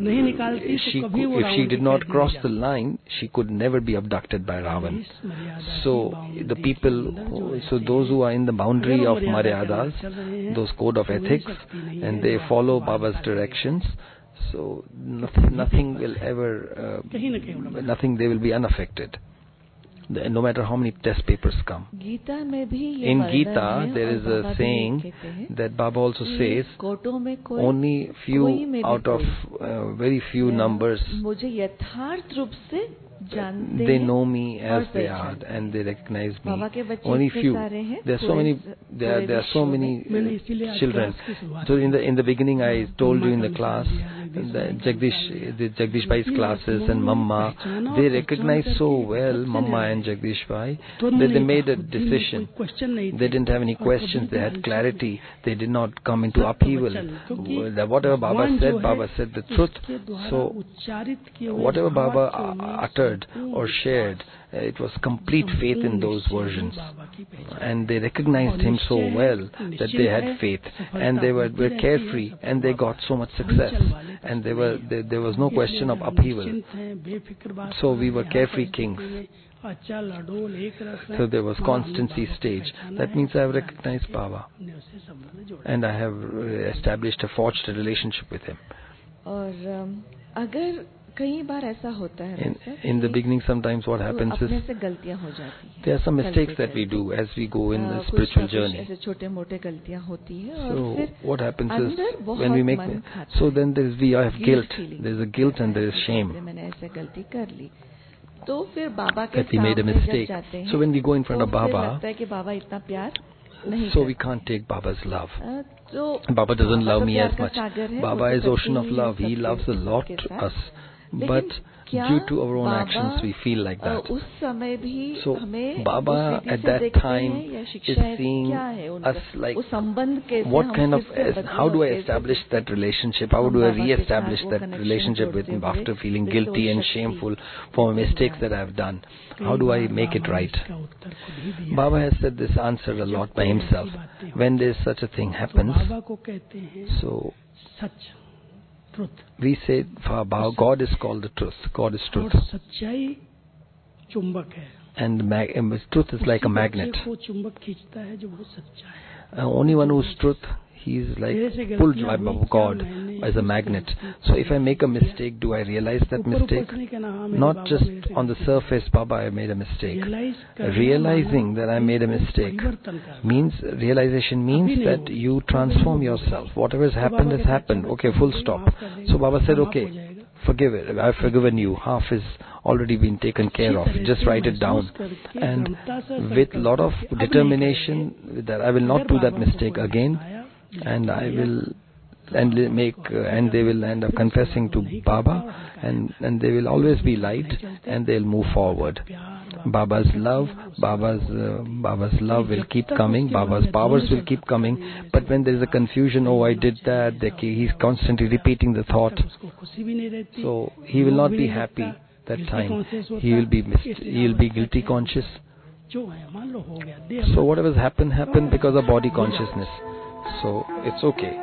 if she did not cross the line, she could never be abducted by Ravan. So the people, those who are in the boundary of Maryadas, those code of ethics, and they follow Baba's directions, so nothing will ever, they will be unaffected. No matter how many test papers come. In Gita, there is a saying that Baba also says, only few out of very few numbers, they know me as they are, and they recognize me. Only few. There are so many children. So in the beginning, I told you in the class, the Jagdish Bhai's classes and Mamma, they recognize so well Mamma and Jagdish Bhai that they made a decision. They didn't have any questions. They had clarity. They did not come into upheaval. Whatever Baba said the truth. So whatever Baba uttered or shared, it was complete faith in those versions, and they recognized him so well that they had faith, and they were carefree, and they got so much success, and there was no question of upheaval. So we were carefree kings. So there was constancy stage. That means I have recognized Baba, and I have established a forged relationship with him. In the beginning, sometimes what happens is there are some mistakes that we do as we go in the spiritual journey. So what happens is when we make, so then we have guilt. There is a guilt and there is shame that we made a mistake. So when we go in front of Baba, so we can't take Baba's love. Baba doesn't love me as much. Baba is ocean of love. He loves a lot us. But due to our own actions, we feel like that. So Baba at that time is seeing us like, what kind of, how do I establish that relationship? How do I re-establish that relationship with him after feeling guilty and shameful for mistakes that I have done? How do I make it right? Baba has said this answer a lot by himself. When there is such a thing happens, so we say God is called the truth. God is truth. And truth is like a magnet. Only one who is truth, He is like pulled by God as a magnet. So if I make a mistake, do I realize that mistake? Not just on the surface, Baba, I made a mistake. Realizing that I made a mistake realization means that you transform yourself. Whatever has happened. Okay, full stop. So Baba said, okay, forgive it. I've forgiven you. Half is already been taken care of. Just write it down. And with a lot of determination that I will not do that mistake again, and I will and they will end up confessing to Baba, and they will always be light, and they'll move forward. Baba's love will keep coming. Baba's powers will keep coming. But when there is a confusion, oh, I did that, he's constantly repeating the thought. So he will not be happy that time. He will be guilty conscious. So whatever's happened because of body consciousness. So it's okay.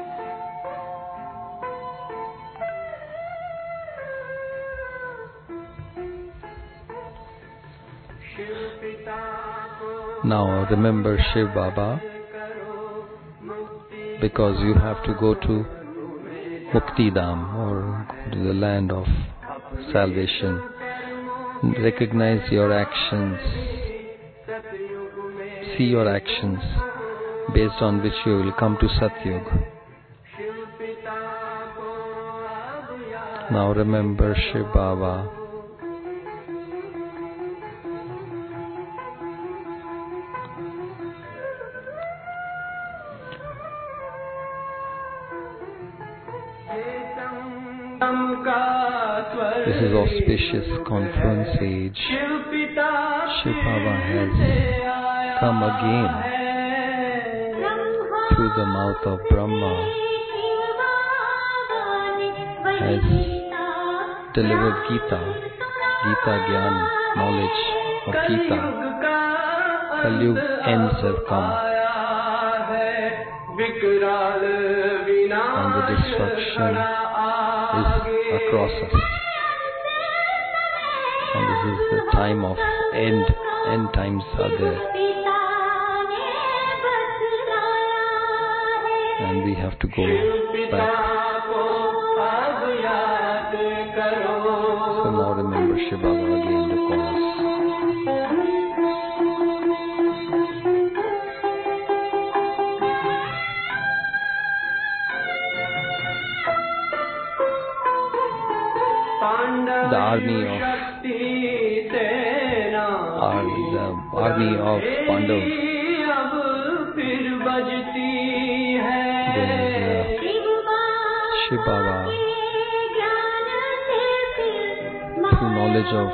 Now remember Shiv Baba, because you have to go to Muktidam, or to the land of salvation. Recognize your actions, see your actions, based on which you will come to Satyug. Now remember Shiv Baba. This is auspicious conference age. Shiv Baba has come again through the mouth of Brahma, has delivered Gita Gyan, knowledge of Gita. Kalyug ends have come, and the destruction is across us. And this is the time of end times are there. And we have to go back. So now remember Shiv Baba again to call us. The army of Pandavas. Shiv Baba, through knowledge of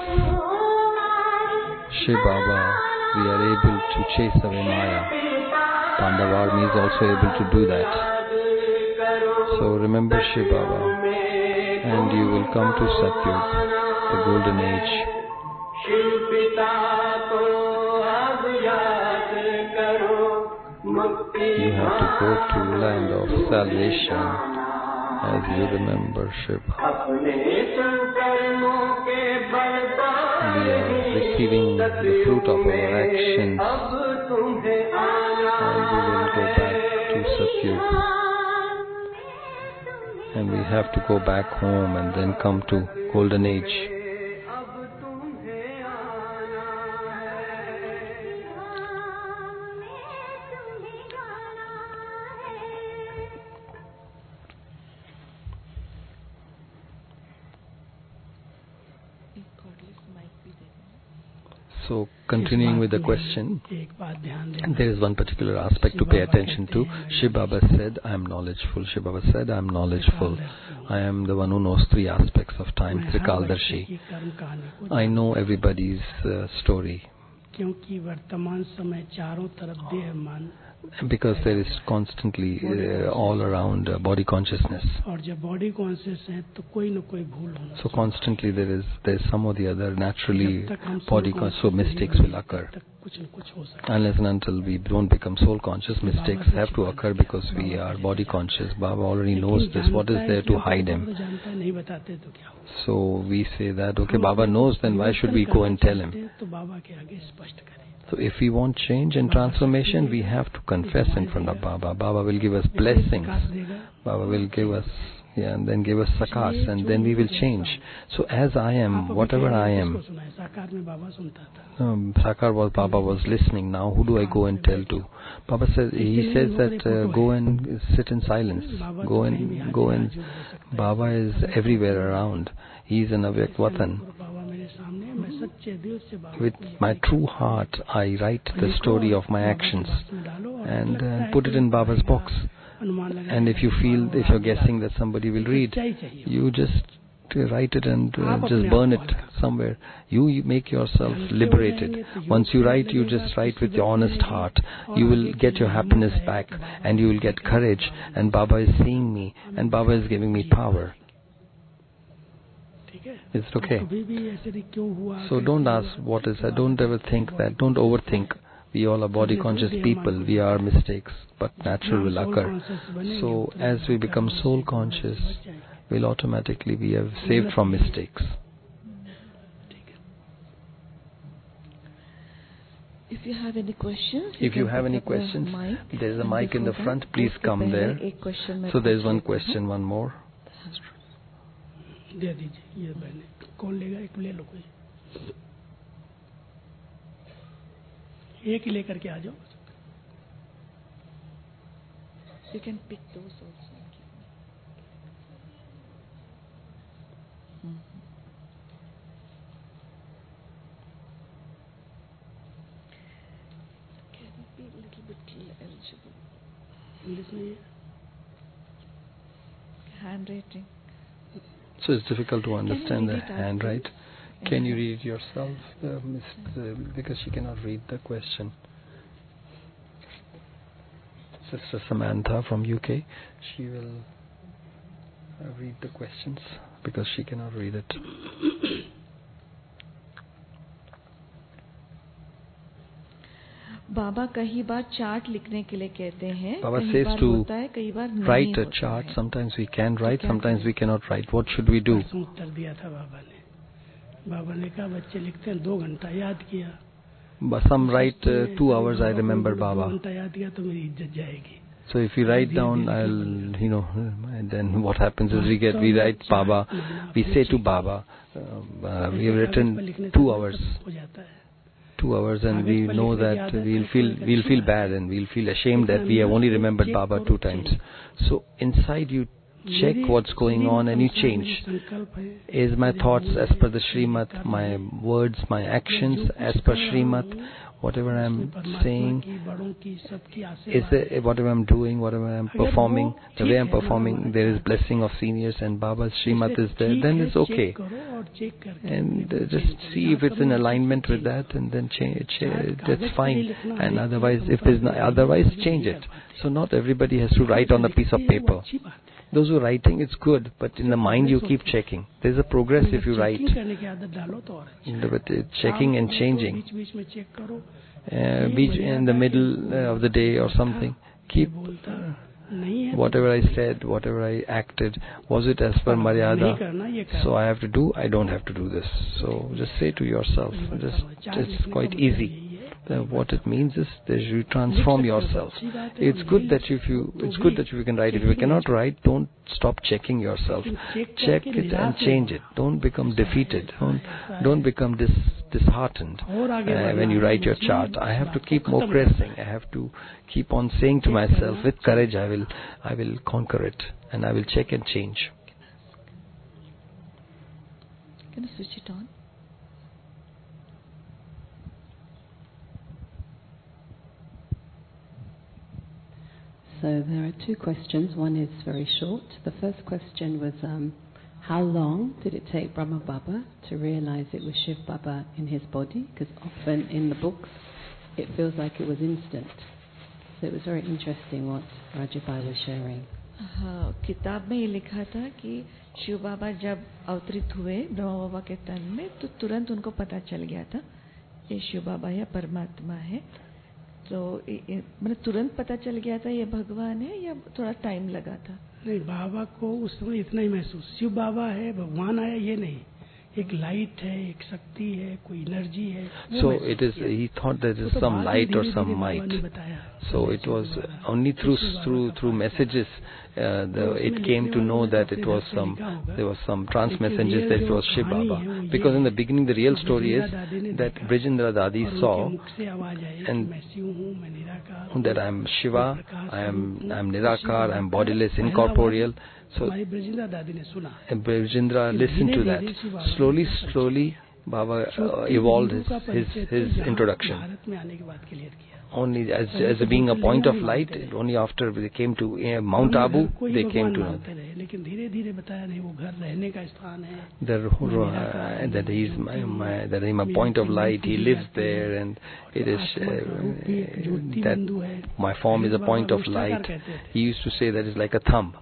Shiv Baba, we are able to chase away Maya. Pandava army is also able to do that. So remember Shiv Baba, and you will come to Satyug, the golden age. You have to go to the land of salvation as you remember Shiv. We are receiving the fruit of our actions, and we will go back to Satyug. And we have to go back home and then come to golden age. So, continuing with the question, there is one particular aspect to pay attention to. Shiv Baba said, I am knowledgeful. Shiv Baba said, I am knowledgeful. I am the one who knows three aspects of time, Trikaldarshi. I know everybody's story. Because there is constantly all around body consciousness. So constantly there is some or the other naturally body so mistakes will occur. कुछ न कुछ हो सकता है. Unless and until we don't become soul conscious, mistakes have to occur because we are body conscious. Baba already knows this. What is there to hide him? जानता है, नहीं बताते तो क्या हो. So we say that, okay, Baba knows, then why should we go and tell him? तो बाबा के आगे स्पष्ट करें. So if we want change and transformation, we have to confess in front of Baba. Baba will give us blessings. Baba will give us, and then give us sakas, and then we will change. So as I am, whatever I am, Sakar was, Baba was listening. Now who do I go and tell to? Baba says, he says that go and sit in silence. Go and, Baba is everywhere around. He is an Avyak Vatan. With my true heart, I write the story of my actions and put it in Baba's box. And if you feel, if you're guessing that somebody will read, you just write it and just burn it somewhere. You make yourself liberated. Once you write, you just write with your honest heart. You will get your happiness back and you will get courage. And Baba is seeing me and Baba is giving me power. Is it okay? So don't ask what is that. Don't ever think that. Don't overthink. We all are body conscious people. We are mistakes, but natural will occur. So as we become soul conscious, we'll automatically be saved from mistakes. If you have any questions, there's a mic in the front. Please come there. So there's one question, one more. दे दीजिए, ये मैंने कौन लेगा, एक ले लो कोई, एक ही लेकर के आ जाओ. You can pick those also. Can it be a little bit eligible? English में handwriting. So it's difficult to understand the handwrite. Can you read it yourself, because she cannot read the question. Sister Samantha from UK, she will read the questions because she cannot read it. बाबा कई bar chart लिखने के लिए कहते हैं. Baba says to write a chart. Sometimes we can write, sometimes we cannot write. What should we do? उत्तर दिया था बाबा ने कहा बच्चे लिखते हैं 2 घंटा याद किया. Some write 2 hours. I remember Baba. 2 घंटा याद किया तो मेरी इज्जत जाएगी. So if we write down, and then what happens is we write Baba. We say to Baba, we have written 2 hours. 2 hours, and we know that we'll feel bad and we'll feel ashamed that we have only remembered Baba 2 times. So inside you check what's going on and you change. Is my thoughts as per the Srimad, my words, my actions as per Srimad, whatever I'm saying, is it whatever I'm doing, whatever I'm performing, the way I'm performing, there is blessing of seniors and Baba's Srimad is there, then it's okay. And just see if it's in alignment with that, and then change. That's fine. And otherwise, if there's otherwise, change it. So not everybody has to write on a piece of paper. Those who are writing, it's good, but in the mind you keep checking. There's a progress if you write. But checking and changing. In the middle of the day or something, keep whatever I said, whatever I acted, was it as per Maryada? So I have to do, I don't have to do this. So just say to yourself, it's quite easy. What it means is that you transform yourself. It's good that if you can write. If you cannot write, don't stop checking yourself. Check it and change it. Don't become defeated. Don't become disheartened when you write your chart. I have to keep progressing. I have to keep on saying to myself, with courage, I will conquer it, and I will check and change. Can you switch it on? So there are 2 questions. One is very short. The first question was, how long did it take Brahma Baba to realize it was Shiv Baba in his body? Because often in the books, it feels like it was instant. So it was very interesting what Rajabai was sharing. हाँ, किताब में ये लिखा था कि शिव बाबा जब अवतरित हुए ब्रह्मा बाबा के तन में, तो तुरंत उनको पता चल गया था ये शिव बाबा या परमात्मा है, तो मतलब तुरंत पता चल गया था ये भगवान है या थोड़ा टाइम लगा था? नहीं, बाबा को उस समय इतना ही महसूस, शिव बाबा है, भगवान आया ये नहीं, एक लाइट है, एक शक्ति है, कोई एनर्जी है. So it is. He thought there is some light or some might. So it was only through messages. It came to know that it was there was some trans messages that it was Shiv Baba. Because in the beginning the real story is that Brijendra Dadi saw and that I am Shiva, I am Nirakar, I am bodiless, incorporeal. So Brijendra listened to that. Slowly Baba evolved his introduction. Only as being a point of light. Only after they came to Mount Abu, they came to know that he is a point of light. He lives there, and it is that my form is a point of light. He used to say that it's like a thumb.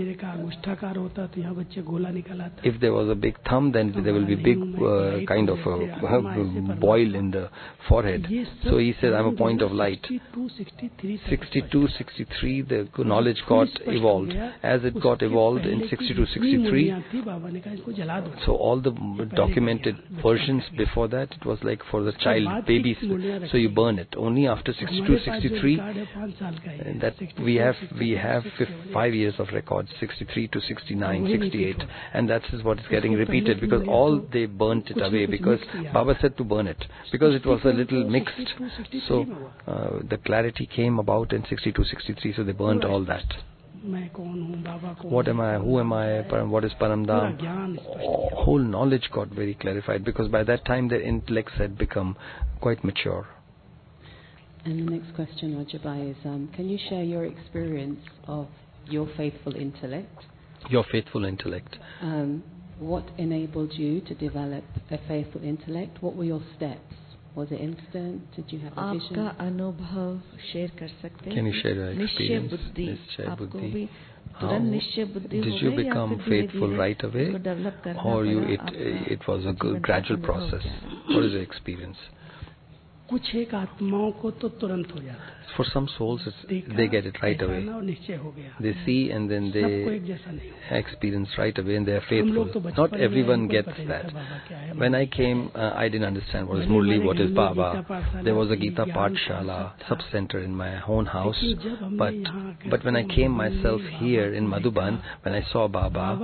If there was a big thumb, then there will be big kind of a boil in the forehead. So he said, I'm a point of light. 62, 63, the knowledge got evolved. As it got evolved in 62, 63, so all the documented versions before that, it was like for the child, babies, so you burn it. Only after 62, 63, that we have 5 years of records, 63 to 69, 68, and that is what is getting repeated, because all they burnt it away, because Baba said to burn it, because it was a little mixed. So the clarity came about in 62, 63, so they burnt all that. What am I? Who am I? What is Paramdham? Whole knowledge got very clarified, because by that time their intellects had become quite mature. And the next question, Rajabai, is can you share your experience of your faithful intellect? Your faithful intellect. What enabled you to develop a faithful intellect? What were your steps? Was it instant? Did you have a vision? आपका अनुभव share कर सकते हैं? Can you share your experience? निश्चय बुद्धि. How did you become faithful right away, or it was a gradual process? What is your experience? कुछ एक आत्माओं को तो तुरंत हो जाता है. For some souls, they get it right away. They see and then they experience right away, and they are faithful. Not everyone gets that. When I came, I didn't understand what is Murli, what is Baba. There was a Gita Pathshala sub-center in my own house. But when I came myself here in Madhuban, when I saw Baba,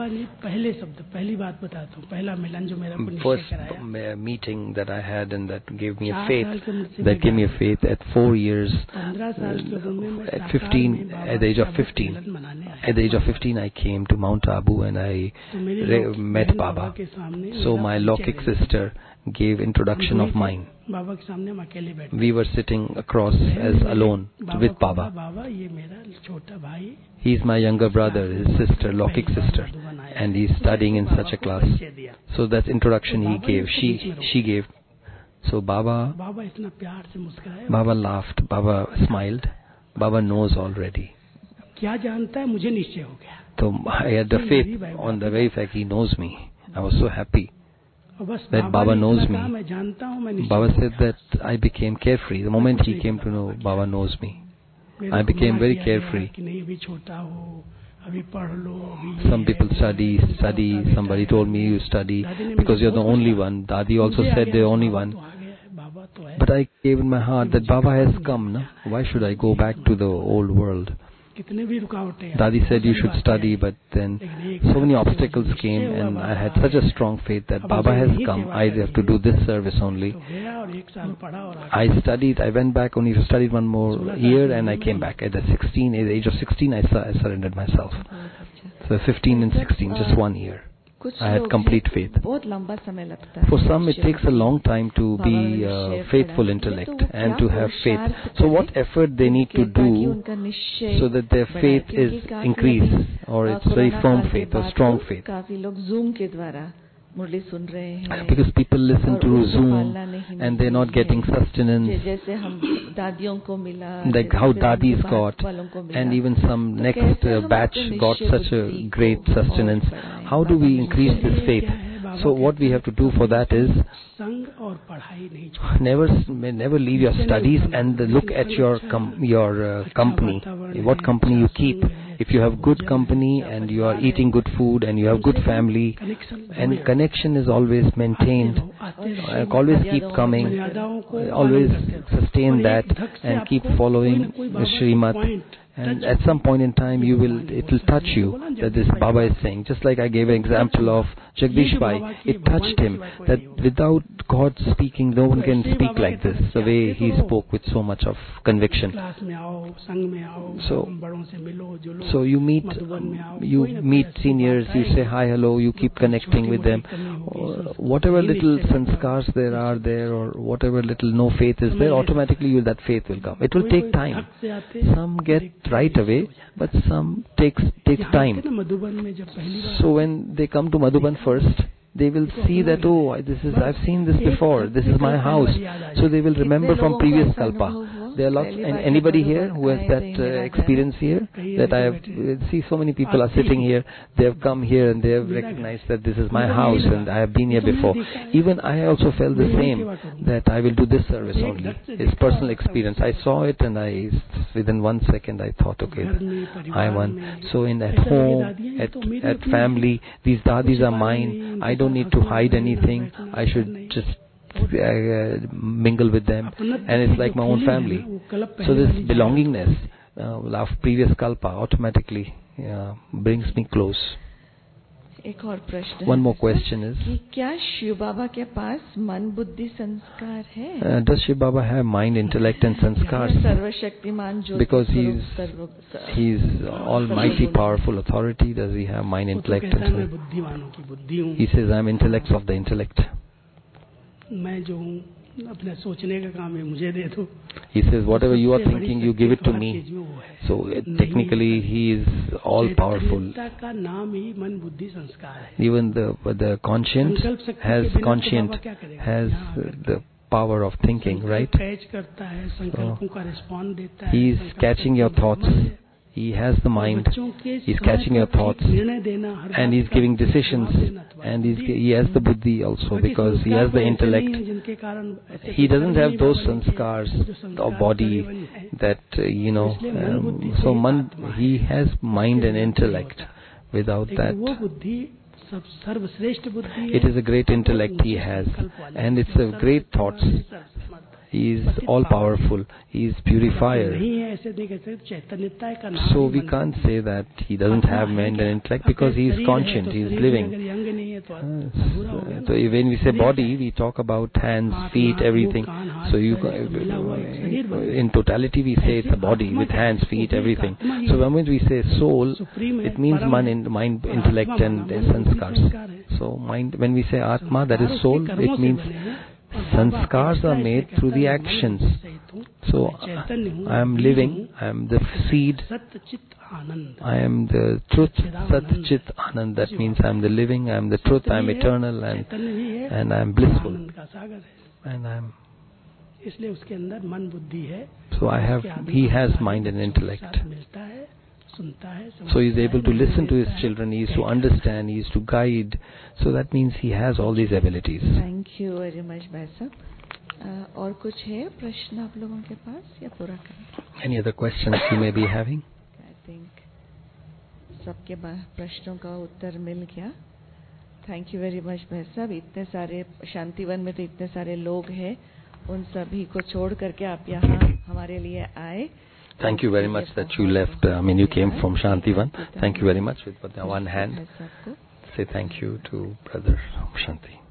first meeting that I had, and that gave me a faith, at 4 years. At 15, at the age of 15, I came to Mount Abu and I met Baba. So my Lokik sister gave introduction of mine. We were sitting across as alone with Baba. He is my younger brother, his sister, Lokik sister, and he is studying in such a class. So that introduction he gave, she gave. So Baba laughed, Baba smiled, Baba knows already. So I had the faith on the very fact he knows me. I was so happy that Baba knows me. Baba said that I became carefree. The moment he came to know Baba knows me, I became very carefree. Some people study. Somebody told me you study because you're the only one. Dadi also said they're the only one. But I gave in my heart that Baba has come. No? Why should I go back to the old world? Dadi said you should study, but then so many obstacles came, and I had such a strong faith that Baba has come. I have to do this service only. I studied. I went back only to study one more year, and I came back. At the age of 16, I surrendered myself. So 15 and 16, just 1 year. I had complete faith. For some, it takes a long time to be faithful intellect and to have faith. So what effort they need to do so that their faith is increased, or it's very firm faith or strong faith? Because people listen to Zoom and they're not getting sustenance, like how Dadis got, and even some next batch got such a great sustenance. How do we increase this faith So what we have to do for that is never leave your studies and look at your company, what company you keep. If you have good company and you are eating good food and you have good family, and connection is always maintained, always keep coming, always sustain that and keep following Srimad. And at some point in time, it will touch you that this Baba is saying. Just like I gave an example of Jagdish Bhai, it touched him that without God speaking, no one can speak like this. The way he spoke with so much of conviction. So you meet seniors, you say hi, hello, you keep connecting with them. Whatever little sanskars there are there, or whatever little no faith is there, automatically that faith will come. It will take time. Some get right away, but some takes time. So when they come to Madhuban first, they will see that, I've seen this before, this is my house. So they will remember from previous kalpa. There are lots, and anybody here who has that experience here, that I have see so many people are sitting here, they have come here and they have recognized that this is my house and I have been here before. Even I also felt the same, that I will do this service only. It's personal experience. I saw it and within 1 second I thought, okay, I won. So at home, at family, these dadis are mine. I don't need to hide anything. I should just mingle with them, and it's like my own family. So this belongingness of previous kalpa automatically brings me close. एक और प्रश्न. One more question is, क्या शिव बाबा के पास मन बुद्धि संस्कार है? Does Shiv Baba have mind, intellect and sanskars? सर्वशक्तिमान जो, because he's almighty, powerful authority. Does he have mind, intellect and sanskars? He says, I'm intellects of the intellect. मैं जो हूँ अपने सोचने का काम है, मुझे दे दो. He says, whatever you are thinking, you give it to me. So technically, he is all powerful. का नाम ही मन बुद्धि संस्कार है. Even the conscience has the power of thinking, right? So he is catching your thoughts. He has the mind, he's catching your thoughts, and he's giving decisions, and he has the buddhi also, because he has the intellect. He doesn't have those sanskars of body that, so he has mind and intellect. Without that, it is a great intellect he has, and it's a great thoughts. He is all powerful. He is purifier. So we can't say that he doesn't have mind and intellect, because he is conscient. He is living. So when we say body, we talk about hands, feet, everything. So in totality we say it's a body with hands, feet, everything. So when we say soul, it means mind, intellect and sanskars. So mind, when we say Atma, that is soul, it means sanskars are made through the actions. So I am living, I am the seed, I am the truth, Sat Chit Anand. That means I am the living, I am the truth, I am eternal, and I am blissful. And I am. So he has mind and intellect. So he is able to listen to his children, he is to understand, he is to guide. So that means he has all these abilities. Thank you very much, Bhai Sahab. और कुछ है प्रश्न आप लोगों के पास, या पूरा करें? Any other questions you may be having? I think सबके प्रश्नों का उत्तर मिल गया. Thank you very much, भाई साहब. इतने सारे शांतिवन में तो इतने सारे लोग हैं, उन सभी को छोड़ करके आप यहाँ हमारे लिए आए. Thank you very much that you left. You came from Shantivan. Thank you very much. With one hand, say thank you to Brother Shanti.